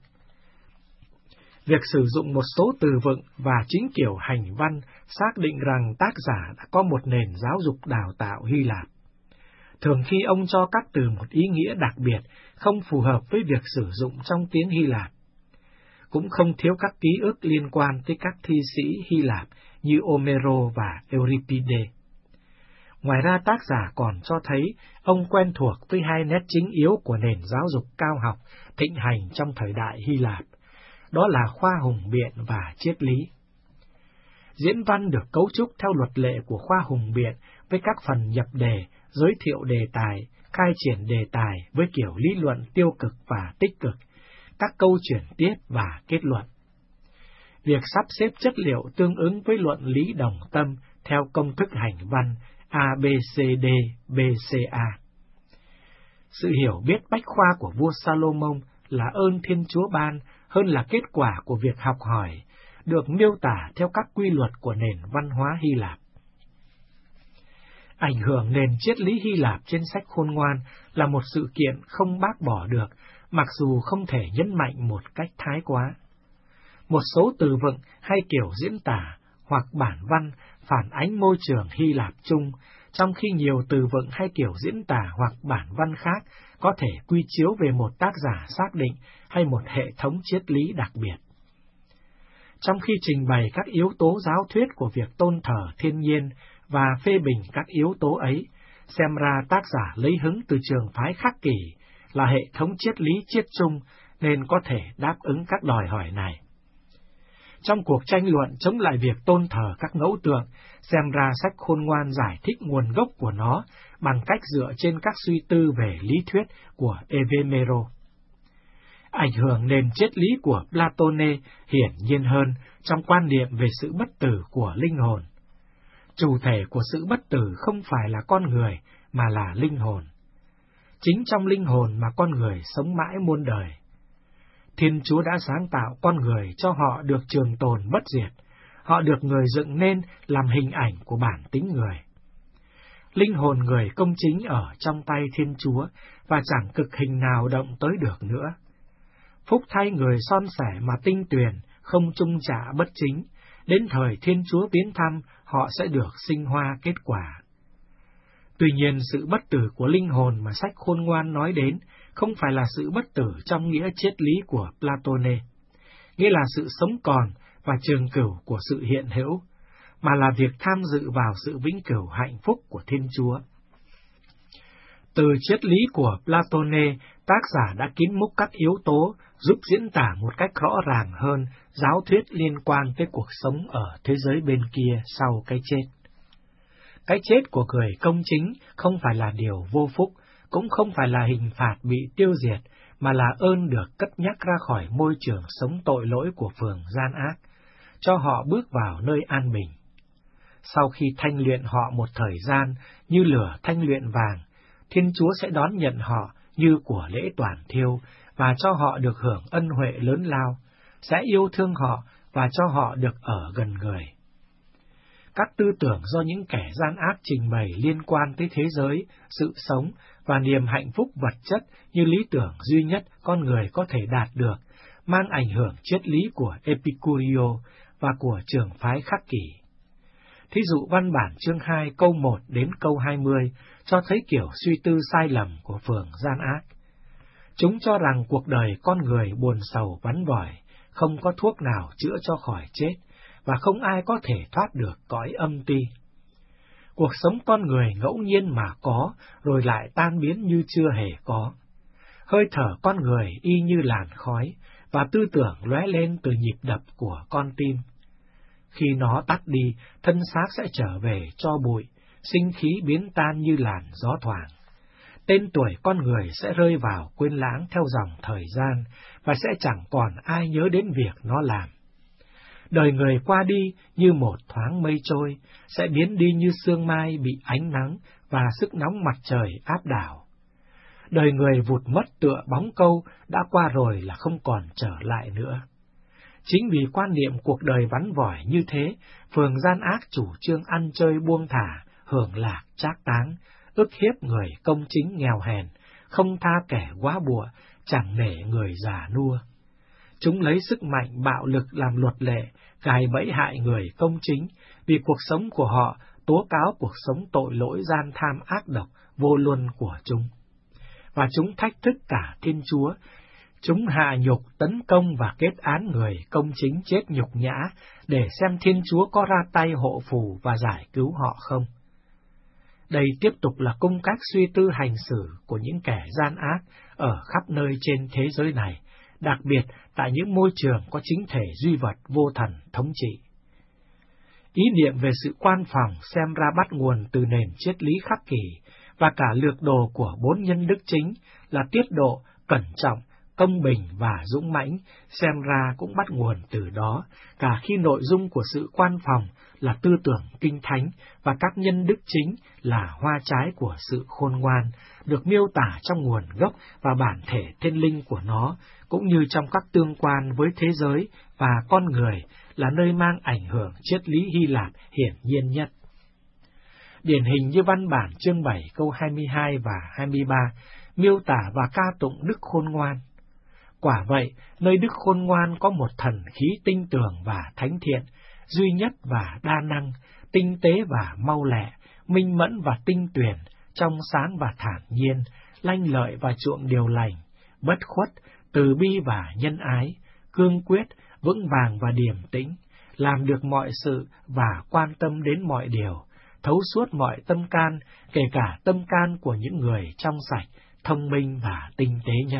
Việc sử dụng một số từ vựng và chính kiểu hành văn xác định rằng tác giả đã có một nền giáo dục đào tạo Hy Lạp. Thường khi ông cho các từ một ý nghĩa đặc biệt, không phù hợp với việc sử dụng trong tiếng Hy Lạp. Cũng không thiếu các ký ức liên quan tới các thi sĩ Hy Lạp như Homero và Euripides. Ngoài ra, tác giả còn cho thấy ông quen thuộc với hai nét chính yếu của nền giáo dục cao học thịnh hành trong thời đại Hy Lạp, đó là khoa hùng biện và triết lý. Diễn văn được cấu trúc theo luật lệ của khoa hùng biện với các phần nhập đề, giới thiệu đề tài, khai triển đề tài với kiểu lý luận tiêu cực và tích cực, các câu chuyển tiếp và kết luận. Việc sắp xếp chất liệu tương ứng với luận lý đồng tâm theo công thức hành văn A B C D B C A. Sự hiểu biết bách khoa của vua Salomon là ơn Thiên Chúa ban hơn là kết quả của việc học hỏi, được miêu tả theo các quy luật của nền văn hóa Hy Lạp. Ảnh hưởng nền triết lý Hy Lạp trên sách Khôn Ngoan là một sự kiện không bác bỏ được, mặc dù không thể nhấn mạnh một cách thái quá. Một số từ vựng hay kiểu diễn tả hoặc bản văn phản ánh môi trường Hy Lạp chung, trong khi nhiều từ vựng hay kiểu diễn tả hoặc bản văn khác có thể quy chiếu về một tác giả xác định hay một hệ thống triết lý đặc biệt. Trong khi trình bày các yếu tố giáo thuyết của việc tôn thờ thiên nhiên và phê bình các yếu tố ấy, xem ra tác giả lấy hứng từ trường phái khắc kỷ là hệ thống triết lý chiết chung nên có thể đáp ứng các đòi hỏi này. Trong cuộc tranh luận chống lại việc tôn thờ các ngẫu tượng, xem ra sách Khôn Ngoan giải thích nguồn gốc của nó bằng cách dựa trên các suy tư về lý thuyết của Evemero. Ảnh hưởng nền triết lý của Platone hiển nhiên hơn trong quan niệm về sự bất tử của linh hồn. Chủ thể của sự bất tử không phải là con người, mà là linh hồn. Chính trong linh hồn mà con người sống mãi muôn đời. Thiên Chúa đã sáng tạo con người cho họ được trường tồn bất diệt, họ được người dựng nên làm hình ảnh của bản tính người. Linh hồn người công chính ở trong tay Thiên Chúa và chẳng cực hình nào động tới được nữa. Phúc thay người son sẻ mà tinh tuyền, không trung trả bất chính, đến thời Thiên Chúa viếng thăm, họ sẽ được sinh hoa kết quả. Tuy nhiên, sự bất tử của linh hồn mà sách Khôn Ngoan nói đến không phải là sự bất tử trong nghĩa triết lý của Platone, nghĩa là sự sống còn và trường cửu của sự hiện hữu, mà là việc tham dự vào sự vĩnh cửu hạnh phúc của Thiên Chúa. Từ triết lý của Platone, tác giả đã kín múc các yếu tố giúp diễn tả một cách rõ ràng hơn giáo thuyết liên quan tới cuộc sống ở thế giới bên kia sau cái chết. Cái chết của người công chính không phải là điều vô phúc, cũng không phải là hình phạt bị tiêu diệt, mà là ơn được cất nhắc ra khỏi môi trường sống tội lỗi của phường gian ác, cho họ bước vào nơi an bình. Sau khi thanh luyện họ một thời gian như lửa thanh luyện vàng, Thiên Chúa sẽ đón nhận họ như của lễ toàn thiêu và cho họ được hưởng ân huệ lớn lao, sẽ yêu thương họ và cho họ được ở gần người. Các tư tưởng do những kẻ gian ác trình bày liên quan tới thế giới, sự sống và niềm hạnh phúc vật chất như lý tưởng duy nhất con người có thể đạt được, mang ảnh hưởng triết lý của Epicurio và của trường phái Khắc Kỷ. Thí dụ văn bản chương hai câu một đến câu hai mươi cho thấy kiểu suy tư sai lầm của phường gian ác. Chúng cho rằng cuộc đời con người buồn sầu vắn vỏi, không có thuốc nào chữa cho khỏi chết, và không ai có thể thoát được cõi âm ti. Cuộc sống con người ngẫu nhiên mà có, rồi lại tan biến như chưa hề có. Hơi thở con người y như làn khói, và tư tưởng lóe lên từ nhịp đập của con tim. Khi nó tắt đi, thân xác sẽ trở về tro bụi, sinh khí biến tan như làn gió thoảng. Tên tuổi con người sẽ rơi vào quên lãng theo dòng thời gian, và sẽ chẳng còn ai nhớ đến việc nó làm. Đời người qua đi như một thoáng mây trôi, sẽ biến đi như sương mai bị ánh nắng và sức nóng mặt trời áp đảo. Đời người vụt mất tựa bóng câu, đã qua rồi là không còn trở lại nữa. Chính vì quan niệm cuộc đời vắn vỏi như thế, phường gian ác chủ trương ăn chơi buông thả, hưởng lạc trác táng, ức hiếp người công chính nghèo hèn, không tha kẻ quá bụa, chẳng nể người già nua. Chúng lấy sức mạnh bạo lực làm luật lệ, gài bẫy hại người công chính, vì cuộc sống của họ tố cáo cuộc sống tội lỗi gian tham ác độc, vô luân của chúng. Và chúng thách thức cả Thiên Chúa. Chúng hạ nhục, tấn công và kết án người công chính chết nhục nhã, để xem Thiên Chúa có ra tay hộ phù và giải cứu họ không. Đây tiếp tục là cung cách suy tư hành xử của những kẻ gian ác ở khắp nơi trên thế giới này, đặc biệt tại những môi trường có chính thể duy vật vô thần thống trị. Ý niệm về sự quan phòng xem ra bắt nguồn từ nền triết lý Khắc Kỷ, và cả lược đồ của bốn nhân đức chính là tiết độ, cẩn trọng, công bình và dũng mãnh, xem ra cũng bắt nguồn từ đó, cả khi nội dung của sự quan phòng là tư tưởng kinh thánh và các nhân đức chính là hoa trái của sự khôn ngoan, được miêu tả trong nguồn gốc và bản thể thiên linh của nó, cũng như trong các tương quan với thế giới và con người là nơi mang ảnh hưởng triết lý Hy Lạp hiển nhiên nhất. Điển hình như văn bản chương bảy câu hai mươi hai và hai mươi ba miêu tả và ca tụng đức khôn ngoan. Quả vậy, nơi đức khôn ngoan có một thần khí tinh tường và thánh thiện, duy nhất và đa năng, tinh tế và mau lẹ, minh mẫn và tinh tuyền, trong sáng và thản nhiên, lanh lợi và chuộng điều lành, bất khuất, từ bi và nhân ái, cương quyết, vững vàng và điềm tĩnh, làm được mọi sự và quan tâm đến mọi điều, thấu suốt mọi tâm can, kể cả tâm can của những người trong sạch, thông minh và tinh tế nhất.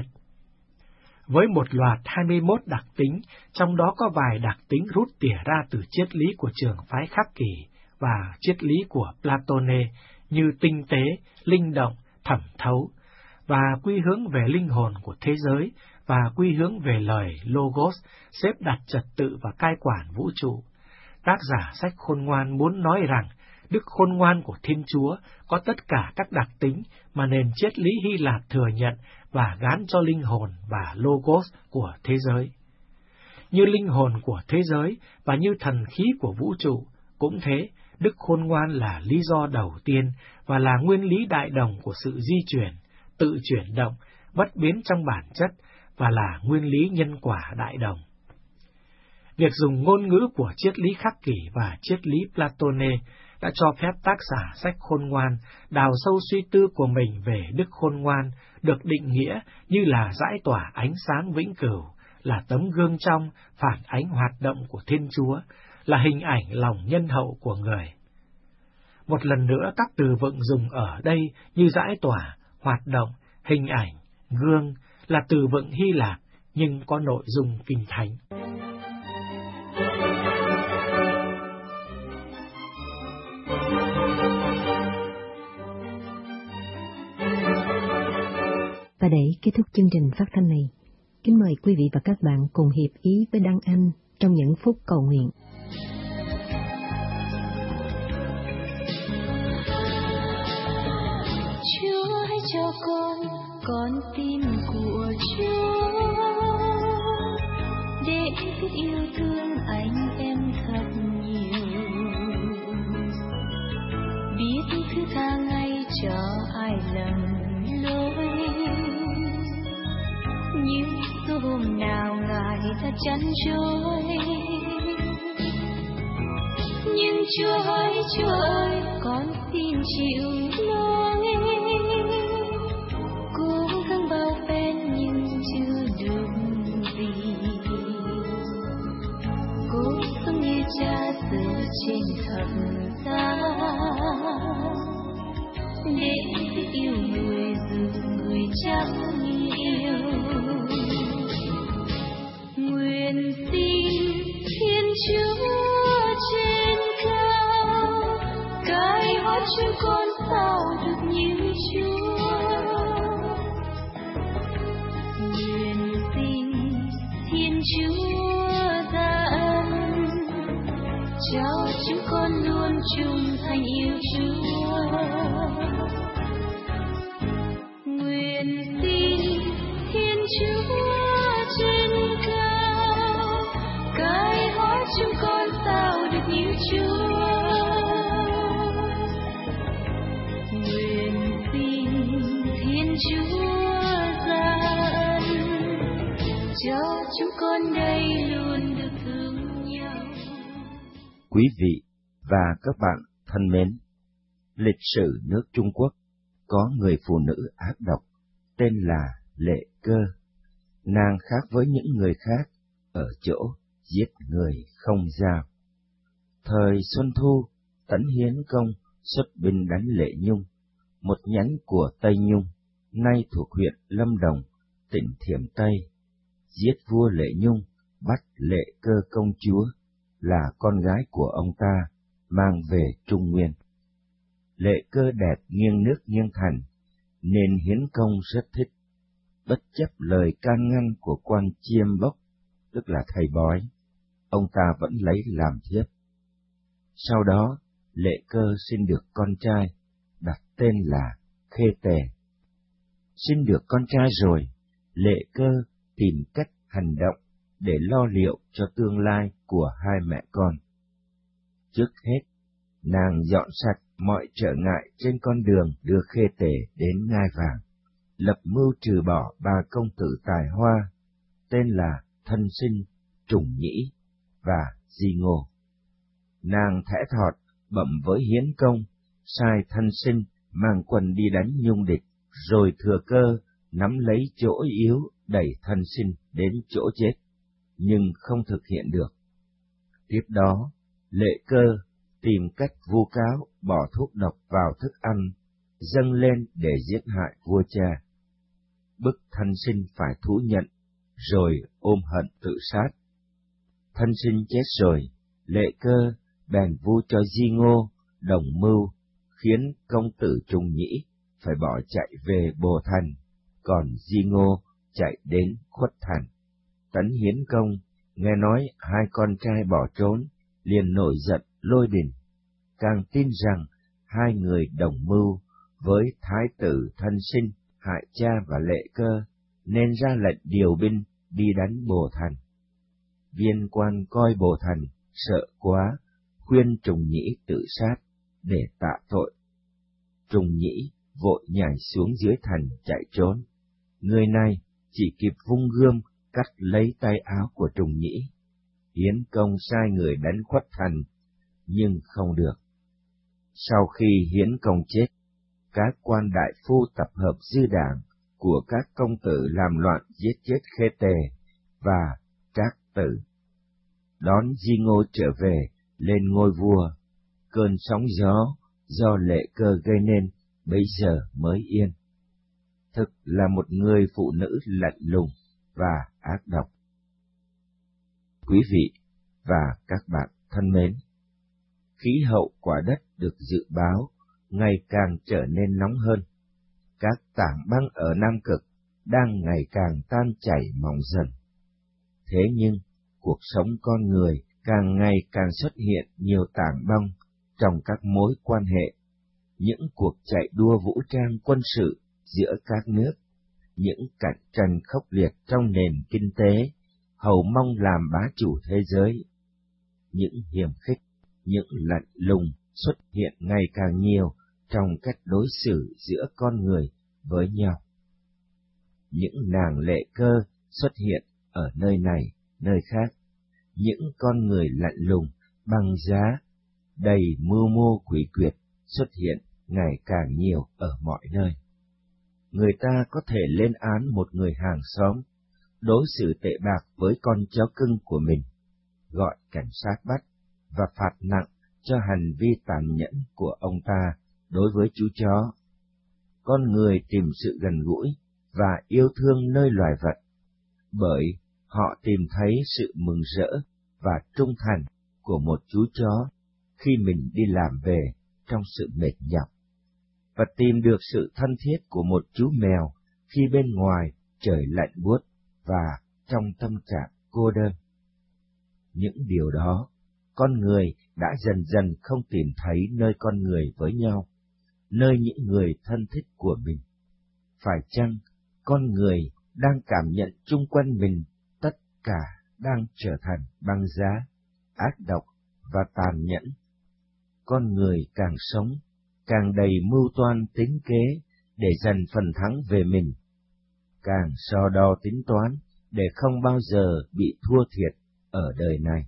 Với một loạt hai mươi mốt đặc tính, trong đó có vài đặc tính rút tỉa ra từ triết lý của trường phái Khắc Kỷ và triết lý của Platone như tinh tế, linh động, thẩm thấu, và quy hướng về linh hồn của thế giới, và quy hướng về lời Logos, xếp đặt trật tự và cai quản vũ trụ. Tác giả sách Khôn Ngoan muốn nói rằng, đức khôn ngoan của Thiên Chúa có tất cả các đặc tính mà nền triết lý Hy Lạp thừa nhận và gán cho linh hồn và Logos của thế giới. Như linh hồn của thế giới và như thần khí của vũ trụ, cũng thế, đức khôn ngoan là lý do đầu tiên và là nguyên lý đại đồng của sự di chuyển, tự chuyển động, bất biến trong bản chất, và là nguyên lý nhân quả đại đồng. Việc dùng ngôn ngữ của triết lý Khắc Kỷ và triết lý Platone đã cho phép tác giả sách Khôn Ngoan đào sâu suy tư của mình về đức khôn ngoan, được định nghĩa như là dãi tỏa ánh sáng vĩnh cửu, là tấm gương trong phản ánh hoạt động của Thiên Chúa, là hình ảnh lòng nhân hậu của người. Một lần nữa, các từ vựng dùng ở đây như dãi tỏa, hoạt động, hình ảnh, gương là từ vựng Hy Lạp nhưng có nội dung kinh thánh. Tại Và để kết thúc chương trình phát thanh này, kính mời quý vị và các bạn cùng hiệp ý với Đăng Anh trong những phút cầu nguyện. Chúa hãy cho con con tim của Chúa, để biết yêu thương anh em thật nhiều, biết thứ tha ngay cho ai lầm lỗi, nhưng dù hôm nào Ngài ta chăn trôi. Nhưng Chúa ơi, Chúa ơi, con xin chịu lỗi, cố gắng bao phen nhưng chưa được gì, cố sống như cha xưa trên thập giá, để yêu người dù người chẳng yêu. Nguyện xin Thiên Chúa trên cao cai hót chúng con sao được như Chúa. Nguyện xin Thiên Chúa ra ân cho chúng con luôn trung thành yêu Chúa. Nguyện xin Thiên Chúa trên cao cai hót chúng con sao được như Chúa. Nguyện xin Thiên Chúa ra ân cho chúng con đây luôn được thương nhau. Quý vị và các bạn thân mến, lịch sử nước Trung Quốc có người phụ nữ ác độc tên là Lệ Cơ. Nàng khác với những người khác ở chỗ giết người không dao. Thời Xuân Thu, Tấn Hiến Công xuất binh đánh Lệ Nhung, một nhánh của Tây Nhung, nay thuộc huyện Lâm Đồng, tỉnh Thiểm Tây, giết vua Lệ Nhung, bắt Lệ Cơ công chúa, là con gái của ông ta, mang về Trung Nguyên. Lệ Cơ đẹp nghiêng nước nghiêng thành, nên Hiến Công rất thích. Bất chấp lời can ngăn của quan Chiêm Bốc, tức là thầy bói, ông ta vẫn lấy làm thiếp. Sau đó, Lệ Cơ sinh được con trai, đặt tên là Khê Tề. Sinh được con trai rồi, Lệ Cơ tìm cách hành động để lo liệu cho tương lai của hai mẹ con. Trước hết, nàng dọn sạch mọi trở ngại trên con đường đưa Khê Tề đến ngai vàng, lập mưu trừ bỏ ba công tử tài hoa, tên là Thân Sinh, Trùng Nhĩ và Di Ngô. Nàng thẽ thọt bẩm với Hiến Công, sai Thân Sinh mang quân đi đánh Nhung địch, rồi thừa cơ nắm lấy chỗ yếu đẩy Thân Sinh đến chỗ chết, nhưng không thực hiện được. Tiếp đó, Lệ Cơ tìm cách vu cáo bỏ thuốc độc vào thức ăn, dâng lên để giết hại vua cha. Bức Thân Sinh phải thú nhận, rồi ôm hận tự sát. Thân Sinh chết rồi, Lệ Cơ bèn vu cho Di Ngô đồng mưu, khiến công tử Trùng Nhĩ phải bỏ chạy về Bồ Thành, còn Di Ngô chạy đến Khuất Thành. Tấn Hiến Công nghe nói hai con trai bỏ trốn, liền nổi giận lôi đình, càng tin rằng hai người đồng mưu với thái tử Thân Sinh hại cha và Lệ Cơ, nên ra lệnh điều binh đi đánh Bồ Thành. Viên quan coi Bồ Thành sợ quá, khuyên Trùng Nhĩ tự sát để tạ tội. Trùng Nhĩ vội nhảy xuống dưới thành chạy trốn. Người này chỉ kịp vung gươm cắt lấy tay áo của Trùng Nhĩ. Hiến Công sai người đánh Khuất Thành, nhưng không được. Sau khi Hiến Công chết, các quan đại phu tập hợp dư đảng của các công tử làm loạn giết chết Khê Tề và Trác Tử. Đón Di Ngô trở về lên ngôi vua, cơn sóng gió do Lệ Cơ gây nên bây giờ mới yên. Thực là một người phụ nữ lạnh lùng và ác độc. Quý vị và các bạn thân mến, khí hậu quả đất được dự báo ngày càng trở nên nóng hơn. Các tảng băng ở Nam Cực đang ngày càng tan chảy mỏng dần. Thế nhưng, cuộc sống con người càng ngày càng xuất hiện nhiều tảng băng trong các mối quan hệ, những cuộc chạy đua vũ trang quân sự giữa các nước, những cạnh tranh khốc liệt trong nền kinh tế, hầu mong làm bá chủ thế giới. Những hiềm khích, những lạnh lùng xuất hiện ngày càng nhiều trong cách đối xử giữa con người với nhau. Những nàng lệ cơ xuất hiện ở nơi này, nơi khác, những con người lạnh lùng, băng giá, đầy mưu mô quỷ quyệt xuất hiện ngày càng nhiều ở mọi nơi. Người ta có thể lên án một người hàng xóm, đối xử tệ bạc với con chó cưng của mình, gọi cảnh sát bắt và phạt nặng cho hành vi tàn nhẫn của ông ta đối với chú chó. Con người tìm sự gần gũi và yêu thương nơi loài vật, bởi họ tìm thấy sự mừng rỡ và trung thành của một chú chó khi mình đi làm về trong sự mệt nhọc, và tìm được sự thân thiết của một chú mèo khi bên ngoài trời lạnh buốt và trong tâm trạng cô đơn. Những điều đó, con người đã dần dần không tìm thấy nơi con người với nhau, nơi những người thân thích của mình. Phải chăng con người đang cảm nhận chung quanh mình tất cả đang trở thành băng giá, ác độc và tàn nhẫn? Con người càng sống, càng đầy mưu toan tính kế để giành phần thắng về mình, càng so đo tính toán để không bao giờ bị thua thiệt ở đời này.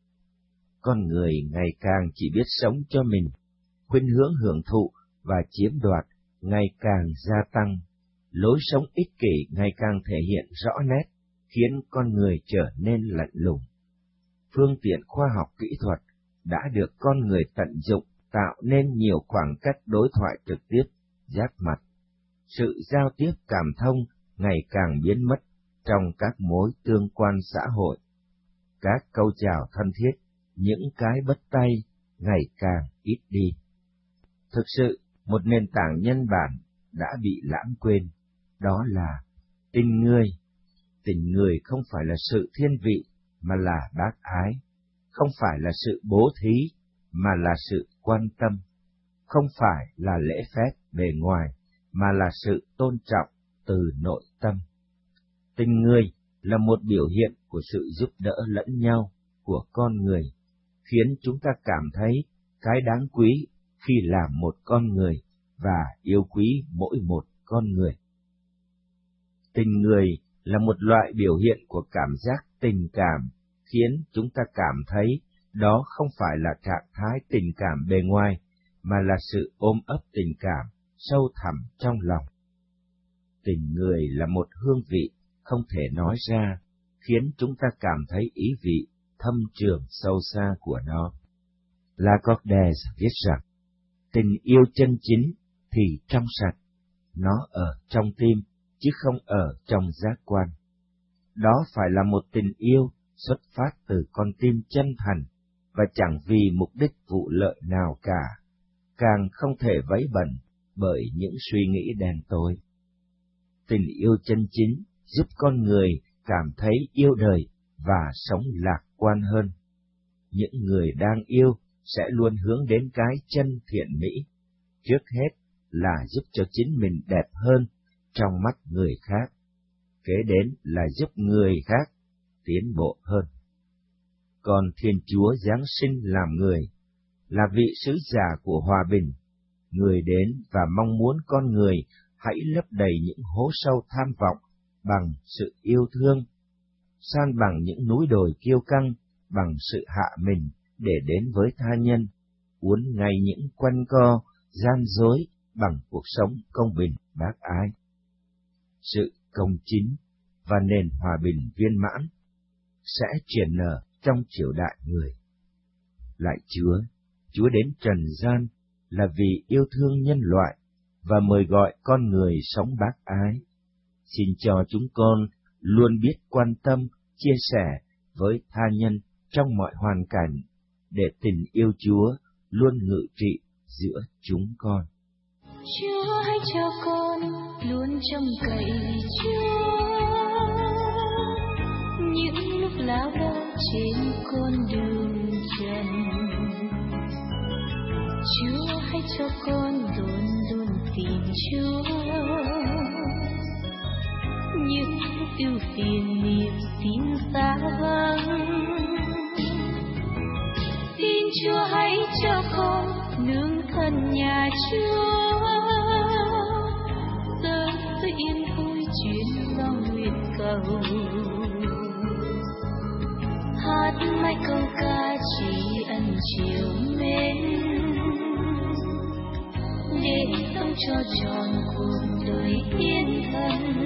Con người ngày càng chỉ biết sống cho mình, khuynh hướng hưởng thụ và chiếm đoạt ngày càng gia tăng, lối sống ích kỷ ngày càng thể hiện rõ nét, khiến con người trở nên lạnh lùng. Phương tiện khoa học kỹ thuật đã được con người tận dụng tạo nên nhiều khoảng cách đối thoại trực tiếp, giáp mặt. Sự giao tiếp cảm thông ngày càng biến mất trong các mối tương quan xã hội. Các câu chào thân thiết, những cái bắt tay ngày càng ít đi. Thực sự, một nền tảng nhân bản đã bị lãng quên, đó là tình người. Tình người không phải là sự thiên vị, mà là bác ái, không phải là sự bố thí, mà là sự quan tâm, không phải là lễ phép bề ngoài, mà là sự tôn trọng từ nội tâm. Tình người là một biểu hiện của sự giúp đỡ lẫn nhau của con người, khiến chúng ta cảm thấy cái đáng quý khi làm một con người và yêu quý mỗi một con người. Tình người là một loại biểu hiện của cảm giác tình cảm, khiến chúng ta cảm thấy đó không phải là trạng thái tình cảm bề ngoài, mà là sự ôm ấp tình cảm sâu thẳm trong lòng. Tình người là một hương vị không thể nói ra, khiến chúng ta cảm thấy ý vị thâm trường sâu xa của nó. Lacordaire viết rằng, tình yêu chân chính thì trong sạch, nó ở trong tim, chứ không ở trong giác quan. Đó phải là một tình yêu xuất phát từ con tim chân thành, và chẳng vì mục đích vụ lợi nào cả, càng không thể vấy bẩn bởi những suy nghĩ đen tối. Tình yêu chân chính giúp con người cảm thấy yêu đời và sống lạc quan hơn. Những người đang yêu sẽ luôn hướng đến cái chân thiện mỹ, trước hết là giúp cho chính mình đẹp hơn trong mắt người khác, kế đến là giúp người khác tiến bộ hơn. Còn Thiên Chúa giáng sinh làm người, là vị sứ giả của hòa bình, người đến và mong muốn con người hãy lấp đầy những hố sâu tham vọng bằng sự yêu thương, san bằng những núi đồi kiêu căng bằng sự hạ mình để đến với tha nhân, uốn ngay những quanh co, gian dối bằng cuộc sống công bình bác ái. Sự công chính và nền hòa bình viên mãn sẽ triển nở trong triều đại người. Lạy Chúa, Chúa đến trần gian là vì yêu thương nhân loại và mời gọi con người sống bác ái. Xin cho chúng con luôn biết quan tâm, chia sẻ với tha nhân trong mọi hoàn cảnh, để tình yêu Chúa luôn ngự trị giữa chúng con. Chúa hãy cho con luôn trông cậy Chúa những lúc lao đao trên con đường trần. Chúa hãy cho con luôn luôn tìm Chúa những lúc ưu phiền niềm tin xa vắng. Xin Chúa hãy cho con nương thân nhà Chúa, giờ tôi yên vui chuyến lòng nguyện cầu. Hát mãi câu ca chỉ ân chiều mến, để sống cho tròn cuộc đời thiên thần.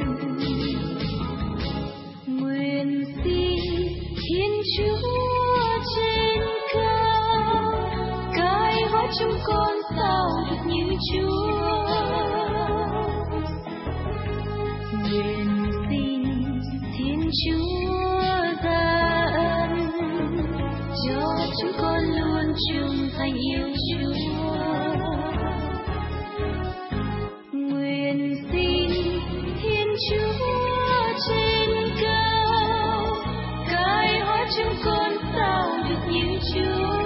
Nguyện xin Thiên Chúa trên cao cai hóa chúng con sao được như Chúa. Nguyện xin Thiên Chúa ra ân cho chúng con luôn trung thành yêu Chúa. Nguyện xin Thiên Chúa trên cao cai hóa chúng con sao được như Chúa.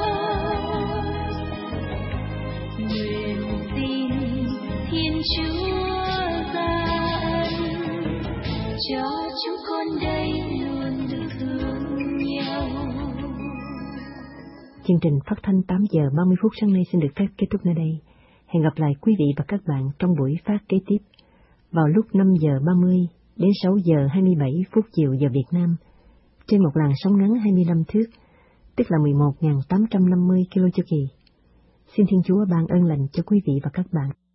Nguyện xin Thiên Chúa ra ân cho chúng con đây luôn được thương nhau. Chương trình phát thanh tám giờ ba mươi phút sáng nay xin được phép kết thúc nơi đây. Hẹn gặp lại quý vị và các bạn trong buổi phát kế tiếp vào lúc năm giờ ba mươi đến sáu giờ hai mươi bảy phút chiều giờ Việt Nam trên một làn sóng ngắn hai mươi lăm thước, tức là mười một nghìn tám trăm năm mươi ki lô chu kỳ. Xin Thiên Chúa ban ơn lành cho quý vị và các bạn.